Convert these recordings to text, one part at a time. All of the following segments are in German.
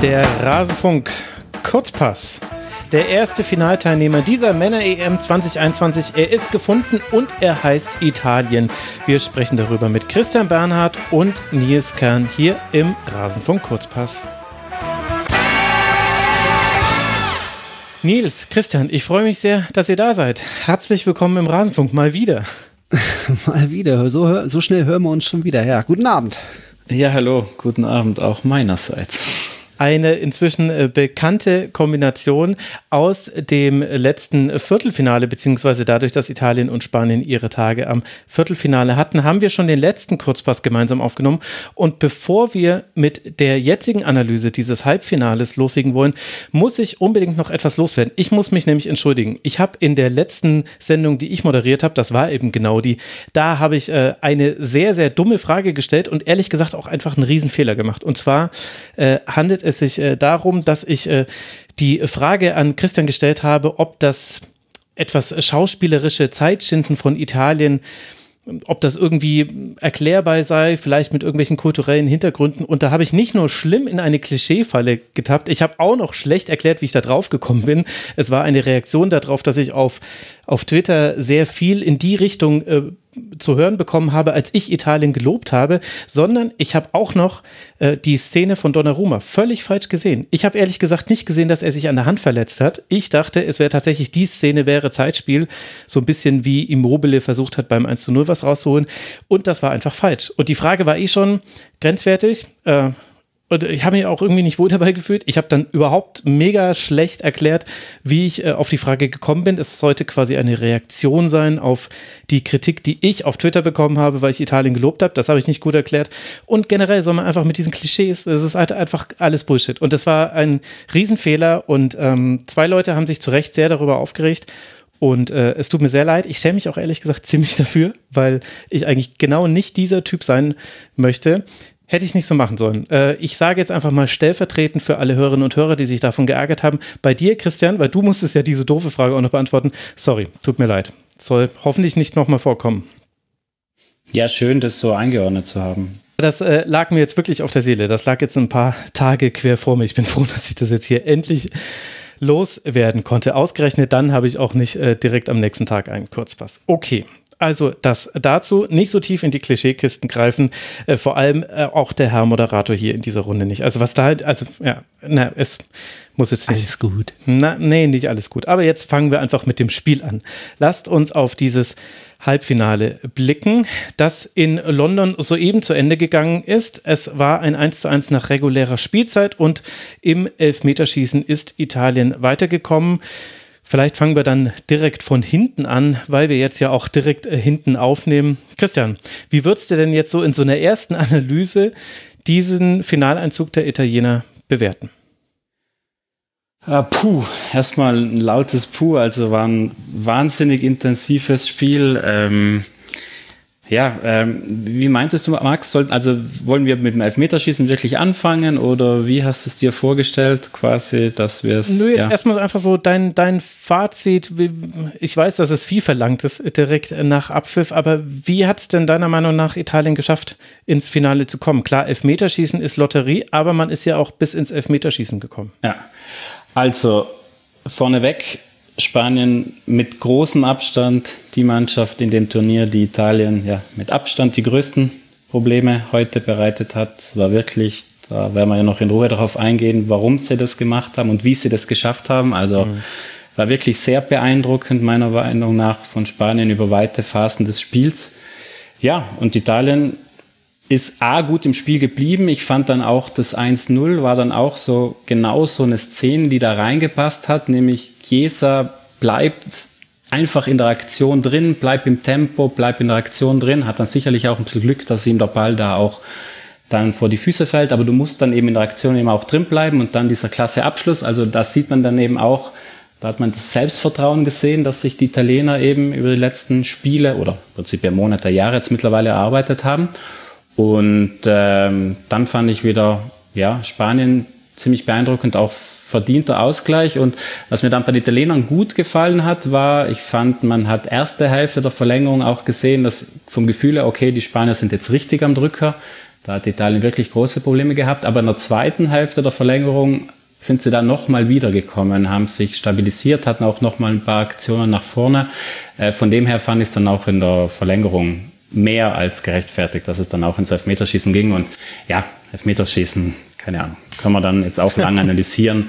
Der Rasenfunk Kurzpass. Der erste Finalteilnehmer dieser Männer-EM 2021. Er ist gefunden und er heißt Italien. Wir sprechen darüber mit Christian Bernhard und Nils Kern hier im Rasenfunk Kurzpass. Nils, Christian, ich freue mich sehr, dass ihr da seid. Herzlich willkommen im Rasenfunk, mal wieder. Mal wieder, so schnell hören wir uns schon wieder. Ja, guten Abend. Ja, hallo, guten Abend auch meinerseits. Eine inzwischen bekannte Kombination aus dem letzten Viertelfinale, beziehungsweise dadurch, dass Italien und Spanien ihre Tage am Viertelfinale hatten, haben wir schon den letzten Kurzpass gemeinsam aufgenommen. Und bevor wir mit der jetzigen Analyse dieses Halbfinales loslegen wollen, muss ich unbedingt noch etwas loswerden. Ich muss mich nämlich entschuldigen. Ich habe in der letzten Sendung, die ich moderiert habe, das war eben genau die, da habe ich eine sehr, sehr dumme Frage gestellt und ehrlich gesagt auch einfach einen Riesenfehler gemacht. Und zwar handelt es sich darum, dass ich die Frage an Christian gestellt habe, ob das etwas schauspielerische Zeitschinden von Italien, ob das irgendwie erklärbar sei, vielleicht mit irgendwelchen kulturellen Hintergründen. Und da habe ich nicht nur schlimm in eine Klischeefalle getappt, ich habe auch noch schlecht erklärt, wie ich da drauf gekommen bin. Es war eine Reaktion darauf, dass ich auf Twitter sehr viel in die Richtung zu hören bekommen habe, als ich Italien gelobt habe, sondern ich habe auch noch die Szene von Donnarumma völlig falsch gesehen. Ich habe ehrlich gesagt nicht gesehen, dass er sich an der Hand verletzt hat. Ich dachte, es wäre tatsächlich, die Szene wäre Zeitspiel, so ein bisschen wie Immobile versucht hat, beim 1:0 was rauszuholen, und das war einfach falsch. Und die Frage war schon grenzwertig, und ich habe mich auch irgendwie nicht wohl dabei gefühlt. Ich habe dann überhaupt mega schlecht erklärt, wie ich auf die Frage gekommen bin. Es sollte quasi eine Reaktion sein auf die Kritik, die ich auf Twitter bekommen habe, weil ich Italien gelobt habe. Das habe ich nicht gut erklärt. Und generell soll man einfach mit diesen Klischees, das ist halt einfach alles Bullshit. Und das war ein Riesenfehler und 2 Leute haben sich zu Recht sehr darüber aufgeregt. Und es tut mir sehr leid. Ich schäme mich auch ehrlich gesagt ziemlich dafür, weil ich eigentlich genau nicht dieser Typ sein möchte. Hätte ich nicht so machen sollen. Ich sage jetzt einfach mal stellvertretend für alle Hörerinnen und Hörer, die sich davon geärgert haben. Bei dir, Christian, weil du musstest ja diese doofe Frage auch noch beantworten. Sorry, tut mir leid. Soll hoffentlich nicht nochmal vorkommen. Ja, schön, das so eingeordnet zu haben. Das lag mir jetzt wirklich auf der Seele. Das lag jetzt ein paar Tage quer vor mir. Ich bin froh, dass ich das jetzt hier endlich loswerden konnte. Ausgerechnet dann habe ich auch nicht direkt am nächsten Tag einen Kurzpass. Okay. Also das dazu, nicht so tief in die Klischeekisten greifen, vor allem auch der Herr Moderator hier in dieser Runde nicht. Also was da halt, also ja, es muss jetzt nicht. Alles gut. Nee, nicht alles gut. Aber jetzt fangen wir einfach mit dem Spiel an. Lasst uns auf dieses Halbfinale blicken, das in London soeben zu Ende gegangen ist. Es war ein 1:1 nach regulärer Spielzeit und im Elfmeterschießen ist Italien weitergekommen. Vielleicht fangen wir dann direkt von hinten an, weil wir jetzt ja auch direkt hinten aufnehmen. Christian, wie würdest du denn jetzt so in so einer ersten Analyse diesen Finaleinzug der Italiener bewerten? Erstmal ein lautes Puh, also war ein wahnsinnig intensives Spiel. Wie meintest du, Max, wollen wir mit dem Elfmeterschießen wirklich anfangen oder wie hast du es dir vorgestellt, quasi, dass wir es... Erstmal einfach so dein Fazit. Ich weiß, dass es viel verlangt ist, direkt nach Abpfiff, aber wie hat es denn deiner Meinung nach Italien geschafft, ins Finale zu kommen? Klar, Elfmeterschießen ist Lotterie, aber man ist ja auch bis ins Elfmeterschießen gekommen. Ja, also vorneweg, Spanien mit großem Abstand die Mannschaft in dem Turnier, die Italien mit Abstand die größten Probleme heute bereitet hat. Es war wirklich, da werden wir ja noch in Ruhe darauf eingehen, warum sie das gemacht haben und wie sie das geschafft haben. Also war wirklich sehr beeindruckend meiner Meinung nach von Spanien über weite Phasen des Spiels. Ja, und Italien ist gut im Spiel geblieben. Ich fand dann auch das 1:0 war dann auch so genau so eine Szene, die da reingepasst hat, nämlich Chiesa bleibt einfach in der Aktion drin, bleibt im Tempo, bleibt in der Aktion drin, hat dann sicherlich auch ein bisschen Glück, dass ihm der Ball da auch dann vor die Füße fällt, aber du musst dann eben in der Aktion eben auch drin bleiben und dann dieser klasse Abschluss, also das sieht man dann eben auch, da hat man das Selbstvertrauen gesehen, dass sich die Italiener eben über die letzten Spiele oder im Prinzip Monate, Jahre jetzt mittlerweile erarbeitet haben. Und dann fand ich wieder Spanien ziemlich beeindruckend, auch verdienter Ausgleich. Und was mir dann bei den Italienern gut gefallen hat, war, ich fand, man hat erste Hälfte der Verlängerung auch gesehen, dass vom Gefühl her, okay, die Spanier sind jetzt richtig am Drücker. Da hat Italien wirklich große Probleme gehabt. Aber in der zweiten Hälfte der Verlängerung sind sie dann nochmal wiedergekommen, haben sich stabilisiert, hatten auch nochmal ein paar Aktionen nach vorne. Von dem her fand ich es dann auch in der Verlängerung mehr als gerechtfertigt, dass es dann auch ins Elfmeterschießen ging. Und ja, Elfmeterschießen, keine Ahnung, können wir dann jetzt auch lange analysieren.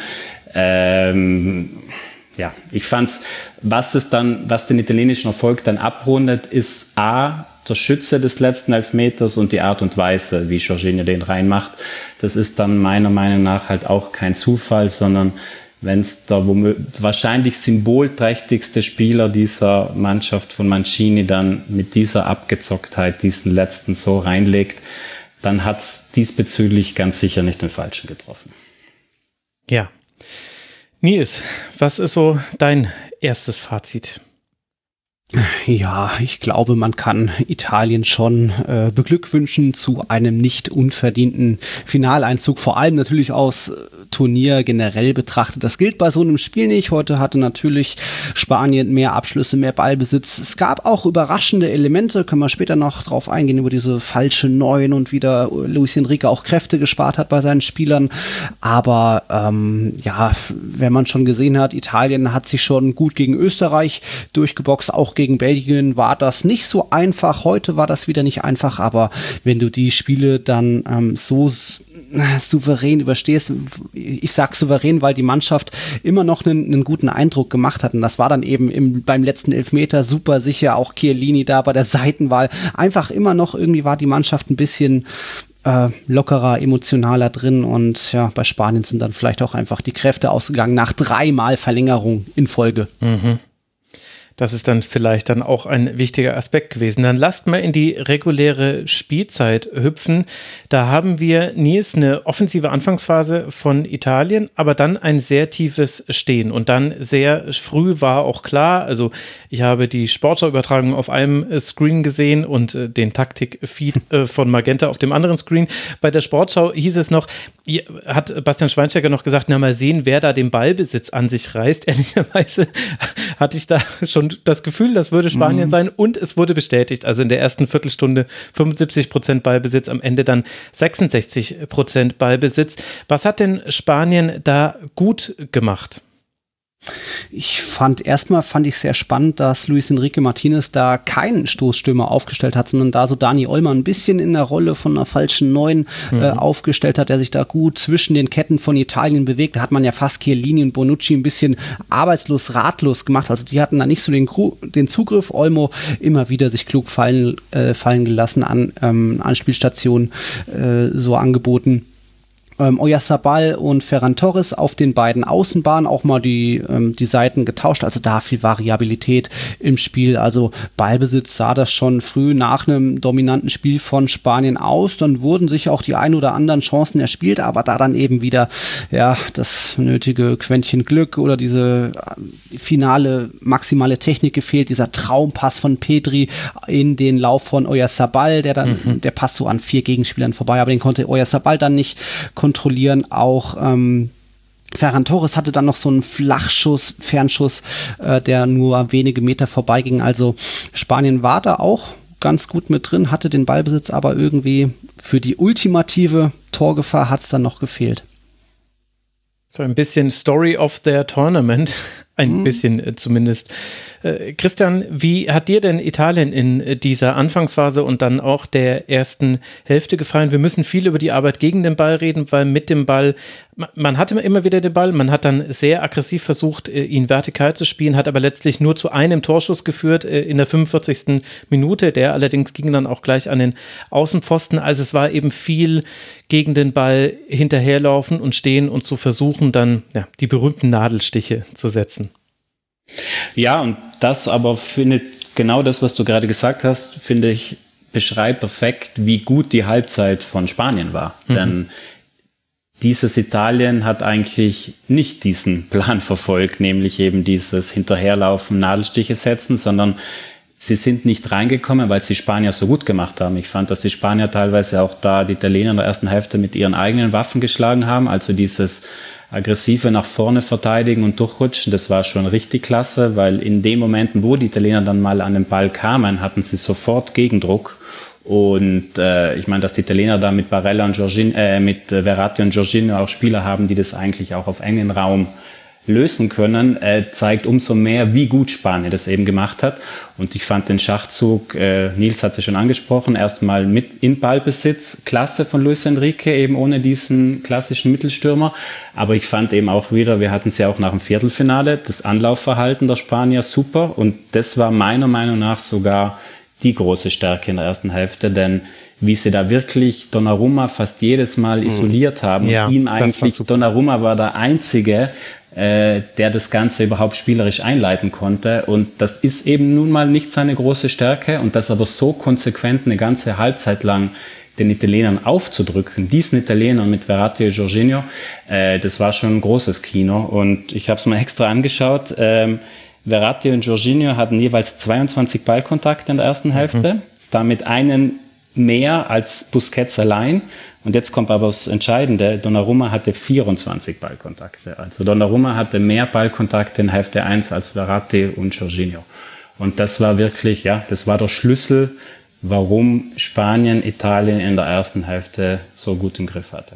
Ja, ich fand's, was den italienischen Erfolg dann abrundet, ist A, der Schütze des letzten Elfmeters und die Art und Weise, wie Jorginho den reinmacht. Das ist dann meiner Meinung nach halt auch kein Zufall, sondern wenn es der wahrscheinlich symbolträchtigste Spieler dieser Mannschaft von Mancini dann mit dieser Abgezocktheit diesen letzten so reinlegt, dann hat es diesbezüglich ganz sicher nicht den Falschen getroffen. Ja. Nils, was ist so dein erstes Fazit? Ja, ich glaube, man kann Italien schon beglückwünschen zu einem nicht unverdienten Finaleinzug, vor allem natürlich aus Turnier generell betrachtet. Das gilt bei so einem Spiel nicht. Heute hatte natürlich Spanien mehr Abschlüsse, mehr Ballbesitz. Es gab auch überraschende Elemente, können wir später noch drauf eingehen, über diese falsche Neun und wie der Luis Enrique auch Kräfte gespart hat bei seinen Spielern. Aber ja, wenn man schon gesehen hat, Italien hat sich schon gut gegen Österreich durchgeboxt, auch gegen Belgien war das nicht so einfach. Heute war das wieder nicht einfach, aber wenn du die Spiele dann so souverän überstehst, ich sag souverän, weil die Mannschaft immer noch einen guten Eindruck gemacht hat und das war dann eben beim letzten Elfmeter super sicher, auch Chiellini da bei der Seitenwahl, einfach immer noch irgendwie war die Mannschaft ein bisschen lockerer, emotionaler drin und ja, bei Spanien sind dann vielleicht auch einfach die Kräfte ausgegangen nach 3-mal Verlängerung in Folge. Mhm. Das ist dann vielleicht dann auch ein wichtiger Aspekt gewesen. Dann lasst mal in die reguläre Spielzeit hüpfen. Da haben wir, Nils, eine offensive Anfangsphase von Italien, aber dann ein sehr tiefes Stehen. Und dann sehr früh war auch klar, also ich habe die Sportschau-Übertragung auf einem Screen gesehen und den Taktik-Feed von Magenta auf dem anderen Screen. Bei der Sportschau hieß es noch, hat Bastian Schweinsteiger noch gesagt, na mal sehen, wer da den Ballbesitz an sich reißt. Ehrlicherweise hatte ich da schon das Gefühl, das würde Spanien sein und es wurde bestätigt. Also in der ersten Viertelstunde 75% Ballbesitz, am Ende dann 66% Ballbesitz. Was hat denn Spanien da gut gemacht? Erstmal fand ich sehr spannend, dass Luis Enrique Martinez da keinen Stoßstürmer aufgestellt hat, sondern da so Dani Olmo ein bisschen in der Rolle von einer falschen Neun aufgestellt hat, der sich da gut zwischen den Ketten von Italien bewegt. Da hat man ja fast Chiellini und Bonucci ein bisschen arbeitslos, ratlos gemacht. Also die hatten da nicht so den Zugriff. Olmo immer wieder sich klug fallen gelassen an Anspielstationen so angeboten. Oyarzabal und Ferran Torres auf den beiden Außenbahnen auch mal die Seiten getauscht, also da viel Variabilität im Spiel, also Ballbesitz sah das schon früh nach einem dominanten Spiel von Spanien aus, dann wurden sich auch die ein oder anderen Chancen erspielt, aber da dann eben wieder ja das nötige Quäntchen Glück oder diese finale maximale Technik gefehlt, dieser Traumpass von Pedri in den Lauf von Oyarzabal, der Pass so an 4 Gegenspielern vorbei, aber den konnte Oyarzabal dann nicht kontrollieren. Auch Ferran Torres hatte dann noch so einen Fernschuss, der nur wenige Meter vorbeiging. Also Spanien war da auch ganz gut mit drin, hatte den Ballbesitz, aber irgendwie für die ultimative Torgefahr hat es dann noch gefehlt. So ein bisschen Story of their Tournament, ein bisschen zumindest. Christian, wie hat dir denn Italien in dieser Anfangsphase und dann auch der ersten Hälfte gefallen? Wir müssen viel über die Arbeit gegen den Ball reden, weil mit dem Ball, man hatte immer wieder den Ball, man hat dann sehr aggressiv versucht, ihn vertikal zu spielen, hat aber letztlich nur zu einem Torschuss geführt in der 45. Minute, der allerdings ging dann auch gleich an den Außenpfosten, also es war eben viel gegen den Ball hinterherlaufen und stehen und zu versuchen, dann die berühmten Nadelstiche zu setzen. Ja, und das aber genau das, was du gerade gesagt hast, finde ich, beschreibt perfekt, wie gut die Halbzeit von Spanien war. Denn dieses Italien hat eigentlich nicht diesen Plan verfolgt, nämlich eben dieses Hinterherlaufen, Nadelstiche setzen, sondern sie sind nicht reingekommen, weil sie Spanier so gut gemacht haben. Ich fand, dass die Spanier teilweise auch da die Italiener in der ersten Hälfte mit ihren eigenen Waffen geschlagen haben, also dieses aggressive nach vorne verteidigen und durchrutschen, das war schon richtig klasse, weil in den Momenten, wo die Italiener dann mal an den Ball kamen, hatten sie sofort Gegendruck Und ich meine, dass die Italiener da mit Barella und mit Verratti und Jorginho auch Spieler haben, die das eigentlich auch auf engen Raum lösen können, zeigt umso mehr, wie gut Spanien das eben gemacht hat. Und ich fand den Schachzug, Nils hat es ja schon angesprochen, erstmal mit in Ballbesitz, klasse von Luis Enrique, eben ohne diesen klassischen Mittelstürmer. Aber ich fand eben auch wieder, wir hatten es ja auch nach dem Viertelfinale, das Anlaufverhalten der Spanier super. Und das war meiner Meinung nach sogar die große Stärke in der ersten Hälfte, denn wie sie da wirklich Donnarumma fast jedes Mal isoliert haben. Ja, Donnarumma war der Einzige, der das Ganze überhaupt spielerisch einleiten konnte. Und das ist eben nun mal nicht seine große Stärke. Und das aber so konsequent eine ganze Halbzeit lang den Italienern aufzudrücken, diesen Italienern mit Verratti und Jorginho, das war schon ein großes Kino. Und ich habe es mal extra angeschaut. Verratti und Jorginho hatten jeweils 22 Ballkontakte in der ersten Hälfte, damit einen mehr als Busquets allein. Und jetzt kommt aber das Entscheidende, Donnarumma hatte 24 Ballkontakte. Also Donnarumma hatte mehr Ballkontakte in Hälfte 1 als Verratti und Jorginho. Und das war wirklich, das war der Schlüssel, warum Spanien Italien in der ersten Hälfte so gut im Griff hatte.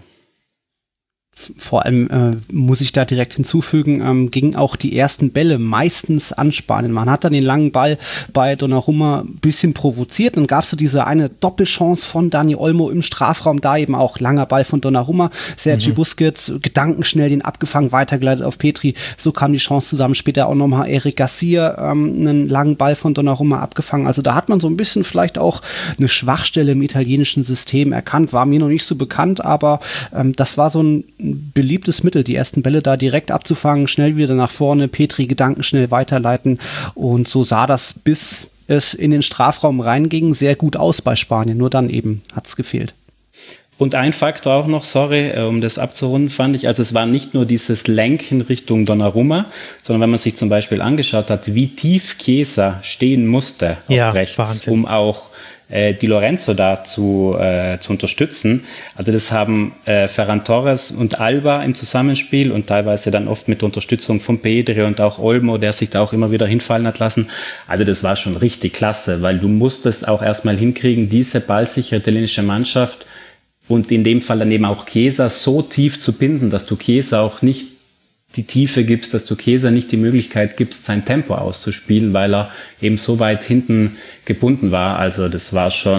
Vor allem muss ich da direkt hinzufügen, gingen auch die ersten Bälle meistens an Spanien. Man hat dann den langen Ball bei Donnarumma ein bisschen provoziert. Dann gab es so diese eine Doppelchance von Dani Olmo im Strafraum, da eben auch langer Ball von Donnarumma. Sergi Busquets gedankenschnell den abgefangen, weitergeleitet auf Petri. So kam die Chance zusammen. Später auch nochmal Eric Garcia einen langen Ball von Donnarumma abgefangen. Also da hat man so ein bisschen vielleicht auch eine Schwachstelle im italienischen System erkannt. War mir noch nicht so bekannt, aber das war so ein beliebtes Mittel, die ersten Bälle da direkt abzufangen, schnell wieder nach vorne, Petri gedankenschnell weiterleiten, und so sah das, bis es in den Strafraum reinging, sehr gut aus bei Spanien, nur dann eben hat es gefehlt. Und ein Faktor auch noch, um das abzurunden, fand ich, also es war nicht nur dieses Lenken Richtung Donnarumma, sondern wenn man sich zum Beispiel angeschaut hat, wie tief Chiesa stehen musste auf rechts, Wahnsinn, um auch Di Lorenzo da zu unterstützen. Also das haben Ferran Torres und Alba im Zusammenspiel und teilweise dann oft mit Unterstützung von Pedri und auch Olmo, der sich da auch immer wieder hinfallen hat lassen. Also das war schon richtig klasse, weil du musstest auch erstmal hinkriegen, diese ballsichere italienische Mannschaft und in dem Fall dann eben auch Chiesa so tief zu binden, dass du Chiesa auch nicht die Tiefe gibst, dass du Chiesa nicht die Möglichkeit gibst, sein Tempo auszuspielen, weil er eben so weit hinten gebunden war. Also das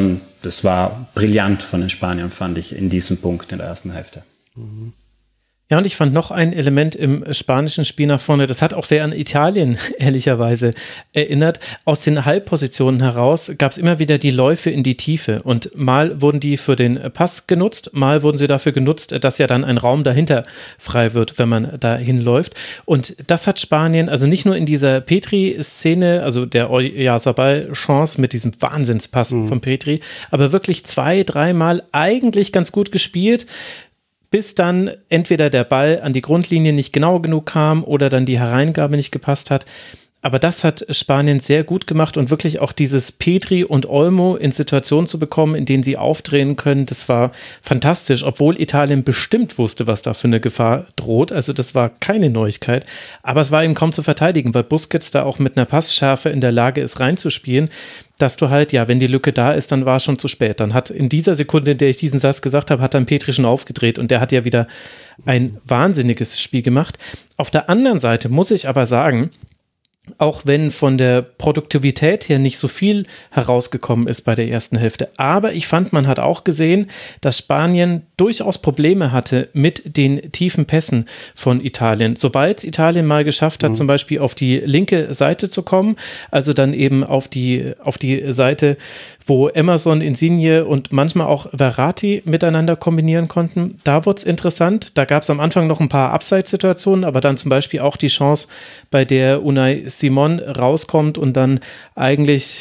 war brillant von den Spaniern, fand ich, in diesem Punkt in der ersten Hälfte. Ja, und ich fand noch ein Element im spanischen Spiel nach vorne, das hat auch sehr an Italien ehrlicherweise erinnert. Aus den Halbpositionen heraus gab es immer wieder die Läufe in die Tiefe und mal wurden die für den Pass genutzt, mal wurden sie dafür genutzt, dass ja dann ein Raum dahinter frei wird, wenn man da hinläuft. Und das hat Spanien, also nicht nur in dieser Petri-Szene, also der Oyarzabal-Chance mit diesem Wahnsinnspass von Petri, aber wirklich 2-3 Mal eigentlich ganz gut gespielt, bis dann entweder der Ball an die Grundlinie nicht genau genug kam oder dann die Hereingabe nicht gepasst hat. Aber das hat Spanien sehr gut gemacht und wirklich auch dieses Pedri und Olmo in Situationen zu bekommen, in denen sie aufdrehen können, das war fantastisch, obwohl Italien bestimmt wusste, was da für eine Gefahr droht. Also das war keine Neuigkeit, aber es war eben kaum zu verteidigen, weil Busquets da auch mit einer Passschärfe in der Lage ist, reinzuspielen, dass du halt, wenn die Lücke da ist, dann war es schon zu spät. Dann hat in dieser Sekunde, in der ich diesen Satz gesagt habe, hat dann Petri schon aufgedreht und der hat ja wieder ein wahnsinniges Spiel gemacht. Auf der anderen Seite muss ich aber sagen, auch wenn von der Produktivität her nicht so viel herausgekommen ist bei der ersten Hälfte. Aber ich fand, man hat auch gesehen, dass Spanien durchaus Probleme hatte mit den tiefen Pässen von Italien. Sobald Italien mal geschafft hat, zum Beispiel auf die linke Seite zu kommen, also dann eben auf die Seite, wo Emerson, Insigne und manchmal auch Verratti miteinander kombinieren konnten, da wurde es interessant. Da gab es am Anfang noch ein paar Abseitssituationen, aber dann zum Beispiel auch die Chance, bei der Unai Simon rauskommt und dann eigentlich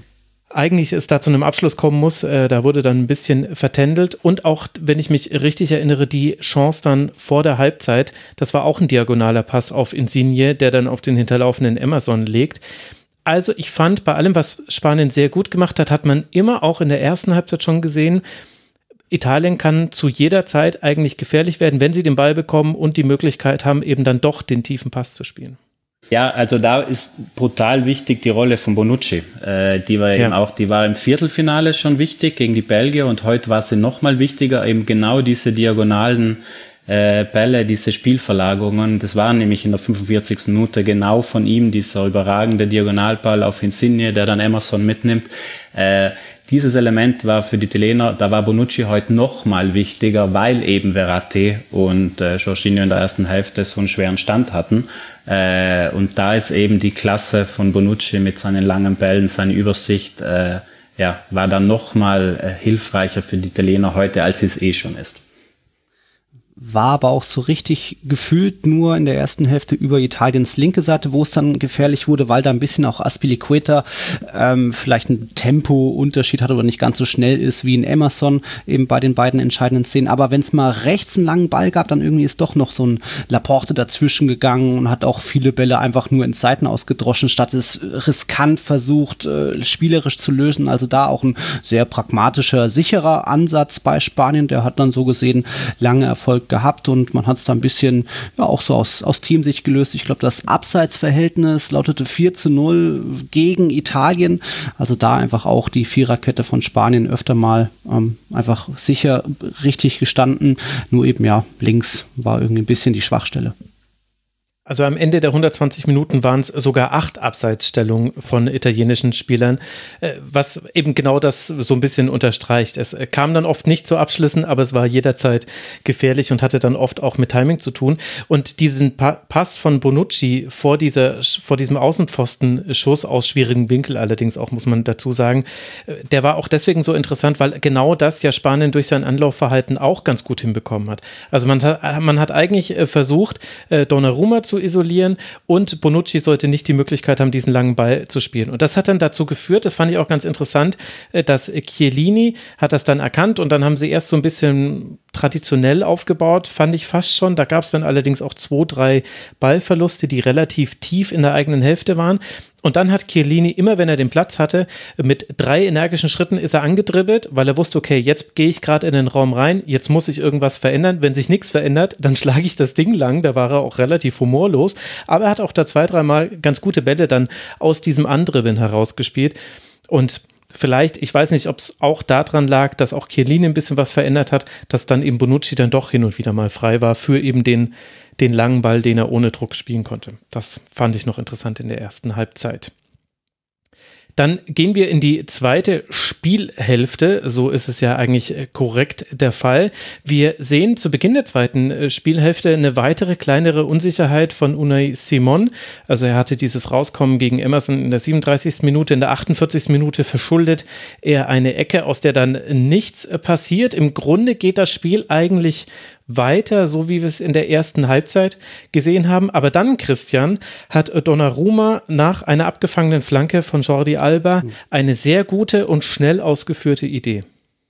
es da zu einem Abschluss kommen muss. Da wurde dann ein bisschen vertändelt. Und auch, wenn ich mich richtig erinnere, die Chance dann vor der Halbzeit, das war auch ein diagonaler Pass auf Insigne, der dann auf den hinterlaufenden Emerson legt. Also ich fand, bei allem, was Spanien sehr gut gemacht hat, hat man immer auch in der ersten Halbzeit schon gesehen, Italien kann zu jeder Zeit eigentlich gefährlich werden, wenn sie den Ball bekommen und die Möglichkeit haben, eben dann doch den tiefen Pass zu spielen. Ja, also da ist brutal wichtig die Rolle von Bonucci. Die war im Viertelfinale schon wichtig gegen die Belgier und heute war sie nochmal wichtiger, eben genau diese diagonalen Bälle, diese Spielverlagerungen. Das war nämlich in der 45. Minute genau von ihm, dieser überragende Diagonalball auf Insigne, der dann Emerson mitnimmt. Dieses Element war für die Italiener, da war Bonucci heute noch mal wichtiger, weil eben Verratti und Jorginho in der ersten Hälfte so einen schweren Stand hatten. Und da ist eben die Klasse von Bonucci mit seinen langen Bällen, seine Übersicht, war dann noch mal hilfreicher für die Italiener heute, als es eh schon ist. War aber auch so richtig gefühlt nur in der ersten Hälfte über Italiens linke Seite, wo es dann gefährlich wurde, weil da ein bisschen auch Azpilicueta vielleicht ein Tempo-Unterschied hat oder nicht ganz so schnell ist wie in Emerson eben bei den beiden entscheidenden Szenen. Aber wenn es mal rechts einen langen Ball gab, dann irgendwie ist doch noch so ein Laporte dazwischen gegangen und hat auch viele Bälle einfach nur ins Seiten ausgedroschen, statt es riskant versucht, spielerisch zu lösen. Also da auch ein sehr pragmatischer, sicherer Ansatz bei Spanien. Der hat dann so gesehen lange Erfolg gehabt und man hat es da ein bisschen auch so aus Teamsicht gelöst. Ich glaube, das Abseitsverhältnis lautete 4:0 gegen Italien. Also da einfach auch die Viererkette von Spanien öfter mal einfach sicher richtig gestanden. Nur eben links war irgendwie ein bisschen die Schwachstelle. Also am Ende der 120 Minuten waren es sogar 8 Abseitsstellungen von italienischen Spielern, was eben genau das so ein bisschen unterstreicht. Es kam dann oft nicht zu Abschlüssen, aber es war jederzeit gefährlich und hatte dann oft auch mit Timing zu tun. Und diesen Pass von Bonucci vor diesem Außenpfostenschuss aus schwierigem Winkel allerdings auch, muss man dazu sagen, der war auch deswegen so interessant, weil genau das ja Spanien durch sein Anlaufverhalten auch ganz gut hinbekommen hat. Also man hat eigentlich versucht, Donnarumma zu isolieren und Bonucci sollte nicht die Möglichkeit haben, diesen langen Ball zu spielen. Und das hat dann dazu geführt, das fand ich auch ganz interessant, dass Chiellini hat das dann erkannt und dann haben sie erst so ein bisschen traditionell aufgebaut, fand ich fast schon. Da gab es dann allerdings auch 2-3 Ballverluste, die relativ tief in der eigenen Hälfte waren. Und dann hat Chiellini, immer wenn er den Platz hatte, mit 3 energischen Schritten ist er angedribbelt, weil er wusste, okay, jetzt gehe ich gerade in den Raum rein, jetzt muss ich irgendwas verändern. Wenn sich nichts verändert, dann schlage ich das Ding lang. Da war er auch relativ humorlos. Aber er hat auch da 2-3 Mal ganz gute Bälle dann aus diesem Andribbeln herausgespielt. Und vielleicht, ich weiß nicht, ob es auch daran lag, dass auch Chiellini ein bisschen was verändert hat, dass dann eben Bonucci dann doch hin und wieder mal frei war für eben den langen Ball, den er ohne Druck spielen konnte. Das fand ich noch interessant in der ersten Halbzeit. Dann gehen wir in die zweite Spielhälfte, so ist es ja eigentlich korrekt der Fall. Wir sehen zu Beginn der zweiten Spielhälfte eine weitere kleinere Unsicherheit von Unai Simon. Also er hatte dieses Rauskommen gegen Emerson in der 37. Minute, in der 48. Minute verschuldet er eine Ecke, aus der dann nichts passiert. Im Grunde geht das Spiel eigentlich weiter, so wie wir es in der ersten Halbzeit gesehen haben. Aber dann, Christian, hat Donnarumma nach einer abgefangenen Flanke von Jordi Alba eine sehr gute und schnell ausgeführte Idee.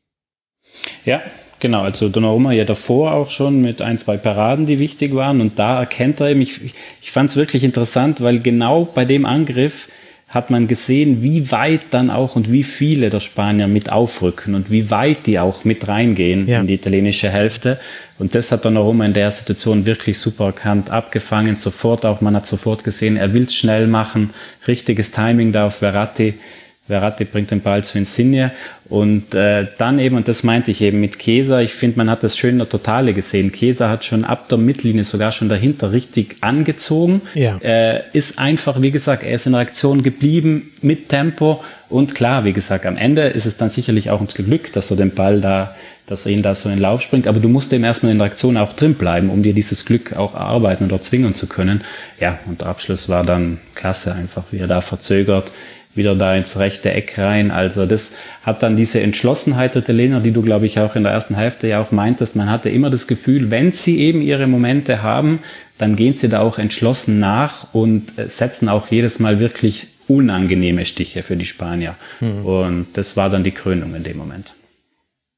Ja, genau. Also Donnarumma ja davor auch schon mit 1-2 Paraden, die wichtig waren. Und da erkennt er eben, ich fand es wirklich interessant, weil genau bei dem Angriff hat man gesehen, wie weit dann auch und wie viele der Spanier mit aufrücken und wie weit die auch mit reingehen in die italienische Hälfte. Und das hat Donnarumma in der Situation wirklich super erkannt, abgefangen, sofort auch, man hat sofort gesehen, er will es schnell machen, richtiges Timing da auf Verratti. Verratti bringt den Ball zu Insigne und dann eben, und das meinte ich eben mit Chiesa, ich finde, man hat das schön in der Totale gesehen. Chiesa hat schon ab der Mittellinie sogar schon dahinter richtig angezogen. Ja. Ist einfach, wie gesagt, er ist in der Aktion geblieben mit Tempo und klar, wie gesagt, am Ende ist es dann sicherlich auch ein bisschen Glück, dass er den Ball da, dass er ihn da so in den Lauf springt, aber du musst eben erstmal in der Aktion auch drin bleiben, um dir dieses Glück auch erarbeiten und erzwingen zu können. Ja, und der Abschluss war dann klasse, einfach wie er da verzögert, wieder da ins rechte Eck rein. Also das hat dann diese Entschlossenheit der Italiener, die du, glaube ich, auch in der ersten Hälfte ja auch meintest. Man hatte immer das Gefühl, wenn sie eben ihre Momente haben, dann gehen sie da auch entschlossen nach und setzen auch jedes Mal wirklich unangenehme Stiche für die Spanier. Und das war dann die Krönung in dem Moment.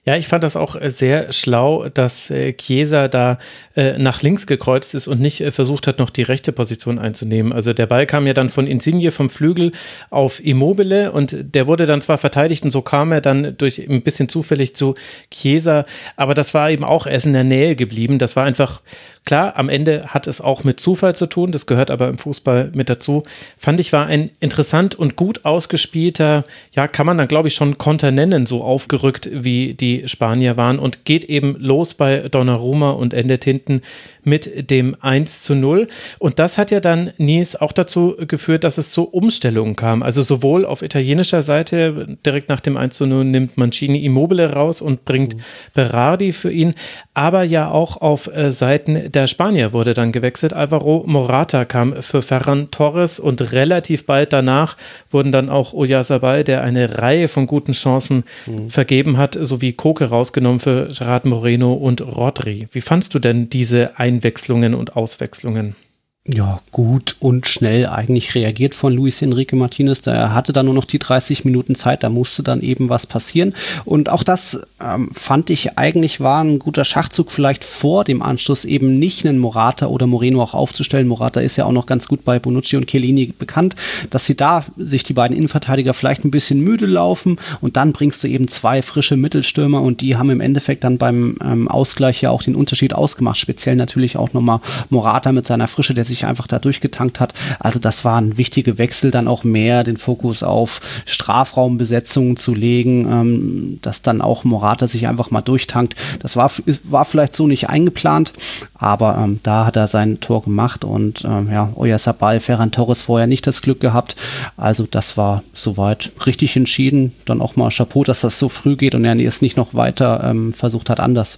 Ja, ich fand das auch sehr schlau, dass Chiesa da nach links gekreuzt ist und nicht versucht hat, noch die rechte Position einzunehmen. Also der Ball kam ja dann von Insigne vom Flügel auf Immobile und der wurde dann zwar verteidigt und so kam er dann durch ein bisschen zufällig zu Chiesa, aber das war eben auch erst in der Nähe geblieben. Das war einfach, klar, am Ende hat es auch mit Zufall zu tun, das gehört aber im Fußball mit dazu. Fand ich, war ein interessant und gut ausgespielter, ja, kann man dann glaube ich schon Konter nennen, so aufgerückt wie die Spanier waren und geht eben los bei Donnarumma und endet hinten mit dem 1:0. Und das hat ja dann, Nils, auch dazu geführt, dass es zu Umstellungen kam. Also sowohl auf italienischer Seite, direkt nach dem 1:0 nimmt Mancini Immobile raus und bringt Berardi für ihn, aber ja auch auf Seiten der Spanier wurde dann gewechselt. Alvaro Morata kam für Ferran Torres und relativ bald danach wurden dann auch Oyarzabal, der eine Reihe von guten Chancen vergeben hat, sowie Koke rausgenommen für Gerard Moreno und Rodri. Wie fandst du denn diese Einwechslungen und Auswechslungen? Ja, gut und schnell eigentlich reagiert von Luis Enrique Martinez. Der hatte dann nur noch die 30 Minuten Zeit, da musste dann eben was passieren. Und auch das fand ich eigentlich war ein guter Schachzug, vielleicht vor dem Anschluss eben nicht einen Morata oder Moreno auch aufzustellen. Morata ist ja auch noch ganz gut bei Bonucci und Chiellini bekannt, dass sie da sich die beiden Innenverteidiger vielleicht ein bisschen müde laufen und dann bringst du eben zwei frische Mittelstürmer und die haben im Endeffekt dann beim Ausgleich ja auch den Unterschied ausgemacht. Speziell natürlich auch nochmal Morata mit seiner Frische, der sich einfach da durchgetankt hat. Also das war ein wichtiger Wechsel, dann auch mehr den Fokus auf Strafraumbesetzungen zu legen, dass dann auch Morata sich einfach mal durchtankt. Das war vielleicht so nicht eingeplant, aber da hat er sein Tor gemacht und Oyarzabal, Ferran Torres vorher nicht das Glück gehabt. Also das war soweit richtig entschieden. Dann auch mal Chapeau, dass das so früh geht und er es nicht noch weiter versucht hat anders.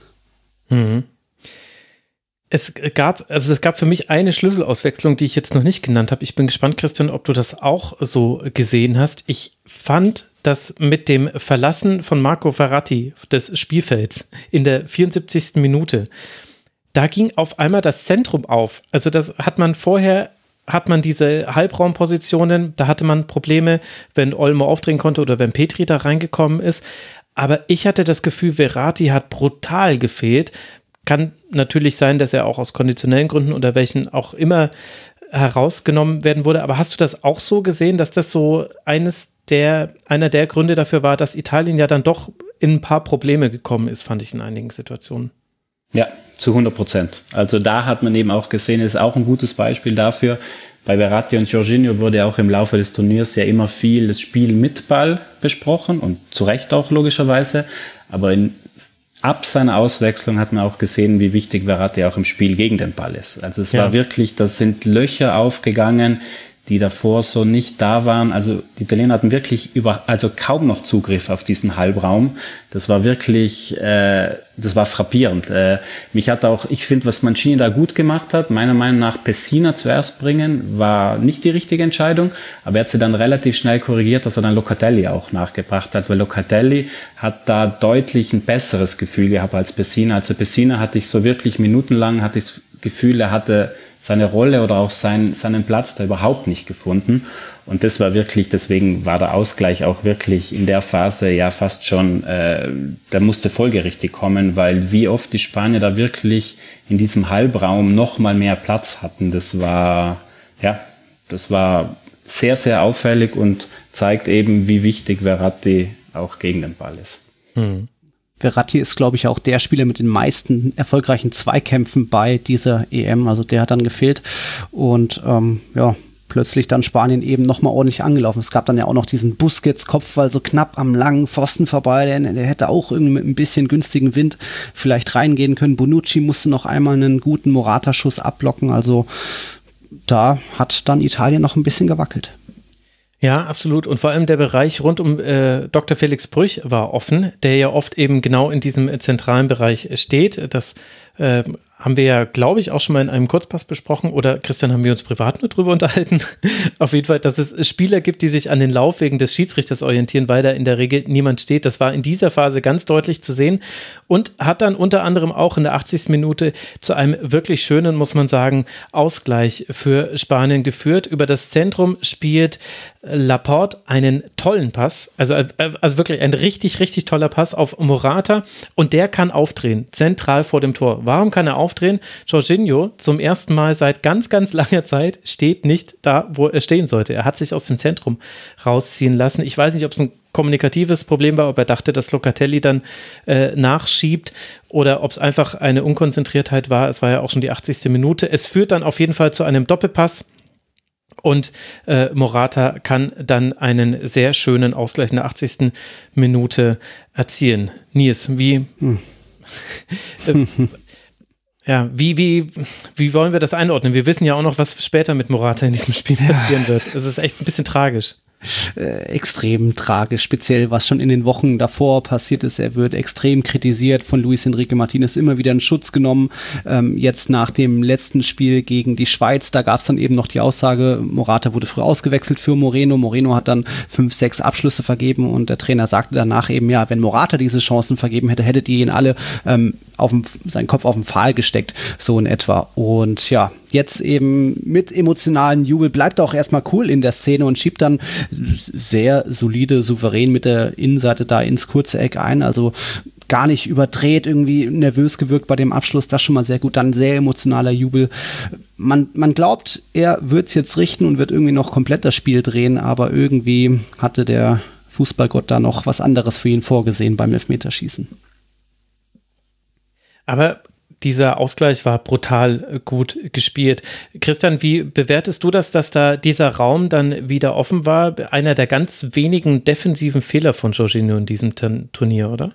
Mhm. Es gab für mich eine Schlüsselauswechslung, die ich jetzt noch nicht genannt habe. Ich bin gespannt, Christian, ob du das auch so gesehen hast. Ich fand, dass mit dem Verlassen von Marco Verratti des Spielfelds in der 74. Minute, da ging auf einmal das Zentrum auf. Also das hat man vorher, diese Halbraumpositionen, da hatte man Probleme, wenn Olmo aufdrehen konnte oder wenn Petri da reingekommen ist. Aber ich hatte das Gefühl, Verratti hat brutal gefehlt. Kann natürlich sein, dass er auch aus konditionellen Gründen oder welchen auch immer herausgenommen werden wurde. Aber hast du das auch so gesehen, dass das so einer der Gründe dafür war, dass Italien ja dann doch in ein paar Probleme gekommen ist, fand ich in einigen Situationen? Ja, zu 100%. Also da hat man eben auch gesehen, ist auch ein gutes Beispiel dafür. Bei Verratti und Jorginho wurde auch im Laufe des Turniers ja immer viel das Spiel mit Ball besprochen und zu Recht auch logischerweise. Aber ab seiner Auswechslung hat man auch gesehen, wie wichtig Verratti auch im Spiel gegen den Ball ist. Also es war wirklich, das sind Löcher aufgegangen, die davor so nicht da waren. Also die Italiener hatten wirklich kaum noch Zugriff auf diesen Halbraum. Das war wirklich, das war frappierend. Ich finde, was Mancini da gut gemacht hat, meiner Meinung nach Pessina zuerst bringen, war nicht die richtige Entscheidung, aber er hat sie dann relativ schnell korrigiert, dass er dann Locatelli auch nachgebracht hat, weil Locatelli hat da deutlich ein besseres Gefühl gehabt als Pessina. Also Pessina hatte ich so wirklich minutenlang, hatte ich das Gefühl, er hatte seine Rolle oder auch seinen Platz da überhaupt nicht gefunden. Und das war wirklich, deswegen war der Ausgleich auch wirklich in der Phase ja fast schon, der musste folgerichtig kommen, weil wie oft die Spanier da wirklich in diesem Halbraum noch mal mehr Platz hatten. Das war sehr, sehr auffällig und zeigt eben, wie wichtig Verratti auch gegen den Ball ist. Verratti ist, glaube ich, auch der Spieler mit den meisten erfolgreichen Zweikämpfen bei dieser EM. Also der hat dann gefehlt und plötzlich dann Spanien eben nochmal ordentlich angelaufen. Es gab dann ja auch noch diesen Busquets-Kopfball so knapp am langen Pfosten vorbei. Der hätte auch irgendwie mit ein bisschen günstigen Wind vielleicht reingehen können. Bonucci musste noch einmal einen guten Morata-Schuss abblocken. Also da hat dann Italien noch ein bisschen gewackelt. Ja, absolut. Und vor allem der Bereich rund um Dr. Felix Brüch war offen, der ja oft eben genau in diesem zentralen Bereich steht. Das haben wir ja, glaube ich, auch schon mal in einem Kurzpass besprochen. Oder, Christian, haben wir uns privat nur drüber unterhalten? Auf jeden Fall, dass es Spieler gibt, die sich an den Laufwegen des Schiedsrichters orientieren, weil da in der Regel niemand steht. Das war in dieser Phase ganz deutlich zu sehen und hat dann unter anderem auch in der 80. Minute zu einem wirklich schönen, muss man sagen, Ausgleich für Spanien geführt. Über das Zentrum spielt Laporte einen tollen Pass, also wirklich ein richtig, richtig toller Pass auf Morata und der kann aufdrehen, zentral vor dem Tor. Warum kann er aufdrehen? Jorginho zum ersten Mal seit ganz, ganz langer Zeit steht nicht da, wo er stehen sollte. Er hat sich aus dem Zentrum rausziehen lassen. Ich weiß nicht, ob es ein kommunikatives Problem war, ob er dachte, dass Locatelli dann nachschiebt oder ob es einfach eine Unkonzentriertheit war. Es war ja auch schon die 80. Minute. Es führt dann auf jeden Fall zu einem Doppelpass und Morata kann dann einen sehr schönen Ausgleich in der 80. Minute erzielen. Nils, wie wollen wir das einordnen? Wir wissen ja auch noch, was später mit Morata in diesem Spiel passieren wird. Es ist echt ein bisschen tragisch. Extrem tragisch, speziell was schon in den Wochen davor passiert ist. Er wird extrem kritisiert von Luis Enrique Martinez, immer wieder in Schutz genommen. Jetzt nach dem letzten Spiel gegen die Schweiz, da gab es dann eben noch die Aussage, Morata wurde früh ausgewechselt für Moreno. Moreno hat dann 5, 6 Abschlüsse vergeben und der Trainer sagte danach eben, ja, wenn Morata diese Chancen vergeben hätte, hättet ihr ihn alle seinen Kopf auf den Pfahl gesteckt, so in etwa. Und ja, jetzt eben mit emotionalen Jubel bleibt er auch erstmal cool in der Szene und schiebt dann sehr solide, souverän mit der Innenseite da ins kurze Eck ein, also gar nicht überdreht, irgendwie nervös gewirkt bei dem Abschluss, das schon mal sehr gut, dann sehr emotionaler Jubel. Man glaubt, er wird es jetzt richten und wird irgendwie noch komplett das Spiel drehen, aber irgendwie hatte der Fußballgott da noch was anderes für ihn vorgesehen beim Elfmeterschießen. Aber dieser Ausgleich war brutal gut gespielt. Christian, wie bewertest du das, dass da dieser Raum dann wieder offen war? Einer der ganz wenigen defensiven Fehler von Jorginho in diesem Turnier, oder?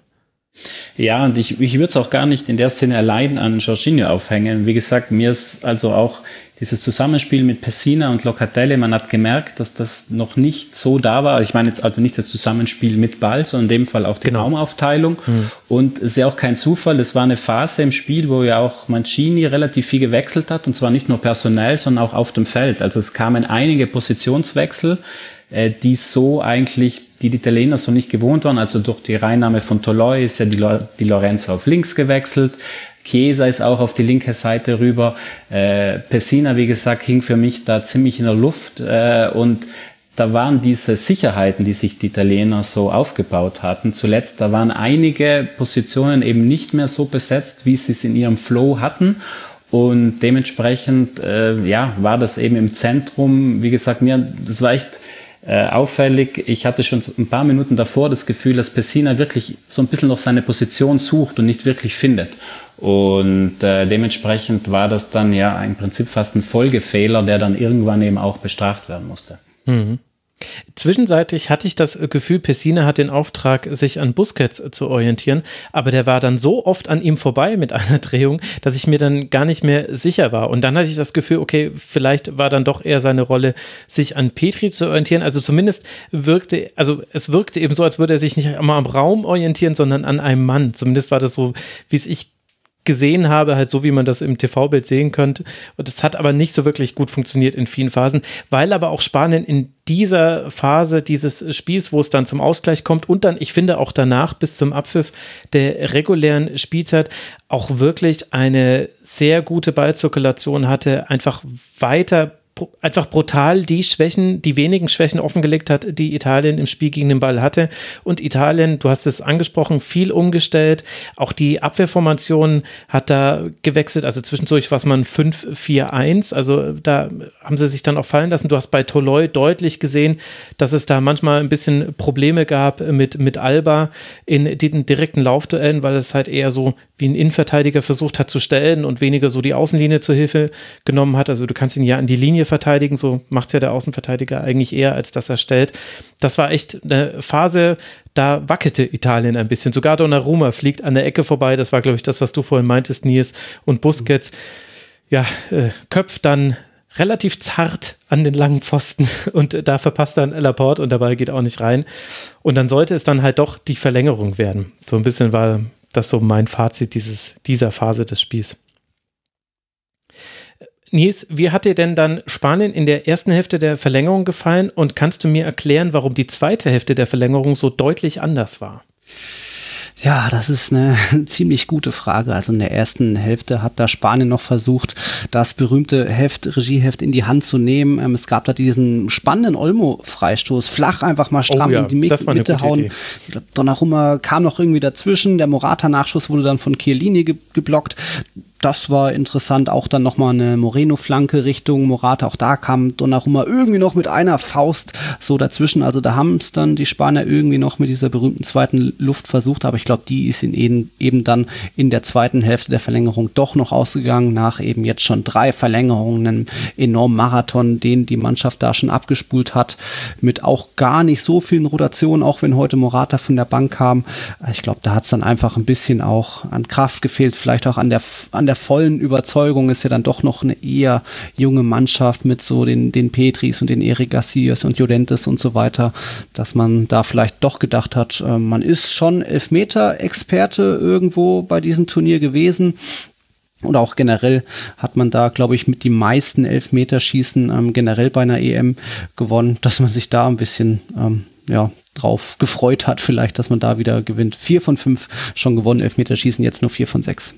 Ja, und ich würde es auch gar nicht in der Szene allein an Jorginho aufhängen. Wie gesagt, mir ist also auch dieses Zusammenspiel mit Pessina und Locatelli, man hat gemerkt, dass das noch nicht so da war. Ich meine jetzt also nicht das Zusammenspiel mit Ball, sondern in dem Fall auch die Raumaufteilung. Und es ist ja auch kein Zufall, es war eine Phase im Spiel, wo ja auch Mancini relativ viel gewechselt hat, und zwar nicht nur personell, sondern auch auf dem Feld. Also es kamen einige Positionswechsel, die so eigentlich die Italiener so nicht gewohnt waren. Also durch die Reinnahme von Toloi ist ja die Lorenzo auf links gewechselt. Chiesa ist auch auf die linke Seite rüber. Pessina, wie gesagt, hing für mich da ziemlich in der Luft. Und da waren diese Sicherheiten, die sich die Italiener so aufgebaut hatten. Zuletzt, da waren einige Positionen eben nicht mehr so besetzt, wie sie es in ihrem Flow hatten. Und dementsprechend war das eben im Zentrum. Wie gesagt, das war echt auffällig. Ich hatte schon ein paar Minuten davor das Gefühl, dass Pessina wirklich so ein bisschen noch seine Position sucht und nicht wirklich findet. Und dementsprechend war das dann ja im Prinzip fast ein Folgefehler, der dann irgendwann eben auch bestraft werden musste. Mhm. Zwischenzeitlich hatte ich das Gefühl, Pessina hat den Auftrag, sich an Busquets zu orientieren, aber der war dann so oft an ihm vorbei mit einer Drehung, dass ich mir dann gar nicht mehr sicher war. Und dann hatte ich das Gefühl, okay, vielleicht war dann doch eher seine Rolle, sich an Petri zu orientieren. Also zumindest es wirkte eben so, als würde er sich nicht immer am Raum orientieren, sondern an einem Mann. Zumindest war das so, wie es ich gesehen habe, halt so, wie man das im TV-Bild sehen könnte. Und das hat aber nicht so wirklich gut funktioniert in vielen Phasen, weil aber auch Spanien in dieser Phase dieses Spiels, wo es dann zum Ausgleich kommt und dann, ich finde, auch danach bis zum Abpfiff der regulären Spielzeit auch wirklich eine sehr gute Ballzirkulation hatte, einfach brutal die wenigen Schwächen offengelegt hat, die Italien im Spiel gegen den Ball hatte. Und Italien, du hast es angesprochen, viel umgestellt. Auch die Abwehrformation hat da gewechselt. Also zwischendurch war es mal ein 5-4-1. Also da haben sie sich dann auch fallen lassen. Du hast bei Toloi deutlich gesehen, dass es da manchmal ein bisschen Probleme gab mit Alba in den direkten Laufduellen, weil es halt eher so wie ein Innenverteidiger versucht hat zu stellen und weniger so die Außenlinie zur Hilfe genommen hat. Also du kannst ihn ja an die Linie verteidigen, so macht es ja der Außenverteidiger eigentlich eher, als dass er stellt. Das war echt eine Phase, da wackelte Italien ein bisschen. Sogar Donnarumma fliegt an der Ecke vorbei, das war, glaube ich, das, was du vorhin meintest, Nils. Und Busquets, köpft dann relativ zart an den langen Pfosten und da verpasst dann Laporte und der Ball geht auch nicht rein. Und dann sollte es dann halt doch die Verlängerung werden. So ein bisschen war das so mein Fazit dieser Phase des Spiels. Nils, wie hat dir denn dann Spanien in der ersten Hälfte der Verlängerung gefallen und kannst du mir erklären, warum die zweite Hälfte der Verlängerung so deutlich anders war? Ja, das ist eine ziemlich gute Frage. Also in der ersten Hälfte hat da Spanien noch versucht, das berühmte Regieheft in die Hand zu nehmen. Es gab da diesen spannenden Olmo-Freistoß, flach einfach mal stramm in die Mitte hauen. Ich glaub, Donnarumma kam noch irgendwie dazwischen. Der Morata-Nachschuss wurde dann von Chiellini geblockt. Das war interessant, auch dann nochmal eine Moreno-Flanke Richtung Morata, auch da kam Donnarumma irgendwie noch mit einer Faust so dazwischen, also da haben es dann die Spanier irgendwie noch mit dieser berühmten zweiten Luft versucht, aber ich glaube, die ist eben dann in der zweiten Hälfte der Verlängerung doch noch ausgegangen, nach eben jetzt schon 3 Verlängerungen, einem enormen Marathon, den die Mannschaft da schon abgespult hat, mit auch gar nicht so vielen Rotationen, auch wenn heute Morata von der Bank kam. Ich glaube, da hat es dann einfach ein bisschen auch an Kraft gefehlt, vielleicht auch an der vollen Überzeugung, ist ja dann doch noch eine eher junge Mannschaft mit so den Petris und den Eric Garcias und Llorentes und so weiter, dass man da vielleicht doch gedacht hat, man ist schon Elfmeter-Experte irgendwo bei diesem Turnier gewesen. Oder auch generell hat man da, glaube ich, mit die meisten Elfmeterschießen generell bei einer EM gewonnen, dass man sich da ein bisschen drauf gefreut hat, vielleicht, dass man da wieder gewinnt. 4 von 5 schon gewonnen, Elfmeterschießen, jetzt nur 4 von 6.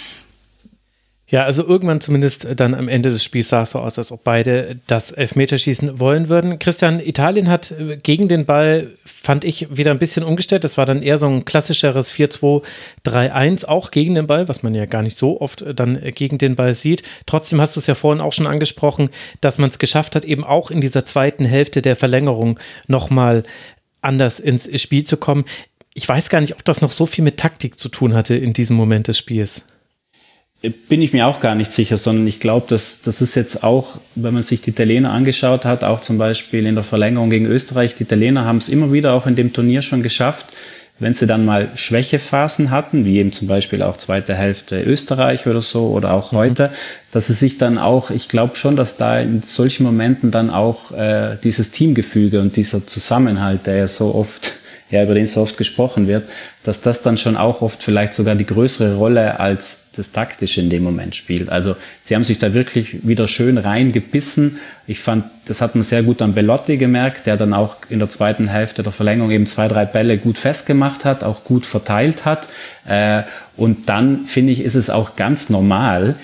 Ja, also irgendwann zumindest dann am Ende des Spiels sah es so aus, als ob beide das Elfmeterschießen wollen würden. Christian, Italien hat gegen den Ball, fand ich, wieder ein bisschen umgestellt. Das war dann eher so ein klassischeres 4-2-3-1, auch gegen den Ball, was man ja gar nicht so oft dann gegen den Ball sieht. Trotzdem hast du es ja vorhin auch schon angesprochen, dass man es geschafft hat, eben auch in dieser zweiten Hälfte der Verlängerung nochmal anders ins Spiel zu kommen. Ich weiß gar nicht, ob das noch so viel mit Taktik zu tun hatte in diesem Moment des Spiels. Bin ich mir auch gar nicht sicher, sondern ich glaube, das ist jetzt auch, wenn man sich die Italiener angeschaut hat, auch zum Beispiel in der Verlängerung gegen Österreich, die Italiener haben es immer wieder auch in dem Turnier schon geschafft, wenn sie dann mal Schwächephasen hatten, wie eben zum Beispiel auch zweite Hälfte Österreich oder so oder auch heute, dass es sich dann auch, ich glaube schon, dass da in solchen Momenten dann auch dieses Teamgefüge und dieser Zusammenhalt, der ja so oft, über den so oft gesprochen wird, dass das dann schon auch oft vielleicht sogar die größere Rolle als das Taktische in dem Moment spielt. Also sie haben sich da wirklich wieder schön reingebissen. Ich fand, das hat man sehr gut an Belotti gemerkt, der dann auch in der zweiten Hälfte der Verlängerung eben 2, 3 Bälle gut festgemacht hat, auch gut verteilt hat. Und dann, finde ich, ist es auch ganz normal,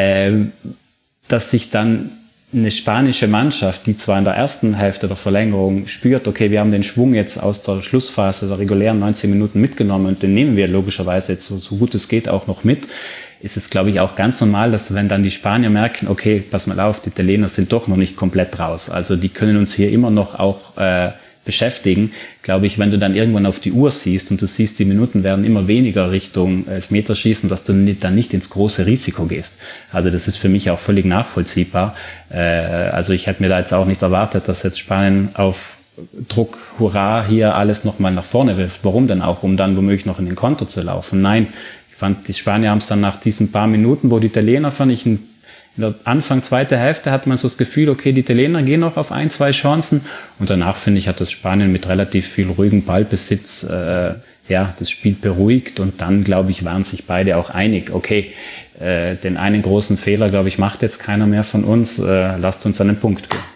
dass sich dann eine spanische Mannschaft, die zwar in der ersten Hälfte der Verlängerung spürt, okay, wir haben den Schwung jetzt aus der Schlussphase der regulären 19 Minuten mitgenommen und den nehmen wir logischerweise jetzt so gut es geht auch noch mit, ist es, glaube ich, auch ganz normal, dass wenn dann die Spanier merken, okay, pass mal auf, die Italiener sind doch noch nicht komplett raus. Also die können uns hier immer noch auch beschäftigen, glaube ich, wenn du dann irgendwann auf die Uhr siehst und du siehst, die Minuten werden immer weniger Richtung Elfmeterschießen, dass du dann nicht ins große Risiko gehst. Also das ist für mich auch völlig nachvollziehbar. Also ich hätte mir da jetzt auch nicht erwartet, dass jetzt Spanien auf Druck, Hurra, hier alles nochmal nach vorne wirft. Warum denn auch? Um dann womöglich noch in den Konter zu laufen. Nein, ich fand, die Spanier haben es dann nach diesen paar Minuten, wo die Italiener, fand ich, in der Anfang zweite Hälfte hat man so das Gefühl, okay, die Italiener gehen noch auf 1, 2 Chancen und danach, finde ich, hat das Spanien mit relativ viel ruhigem Ballbesitz das Spiel beruhigt und dann, glaube ich, waren sich beide auch einig, okay, den einen großen Fehler, glaube ich, macht jetzt keiner mehr von uns, lasst uns an den Punkt gehen.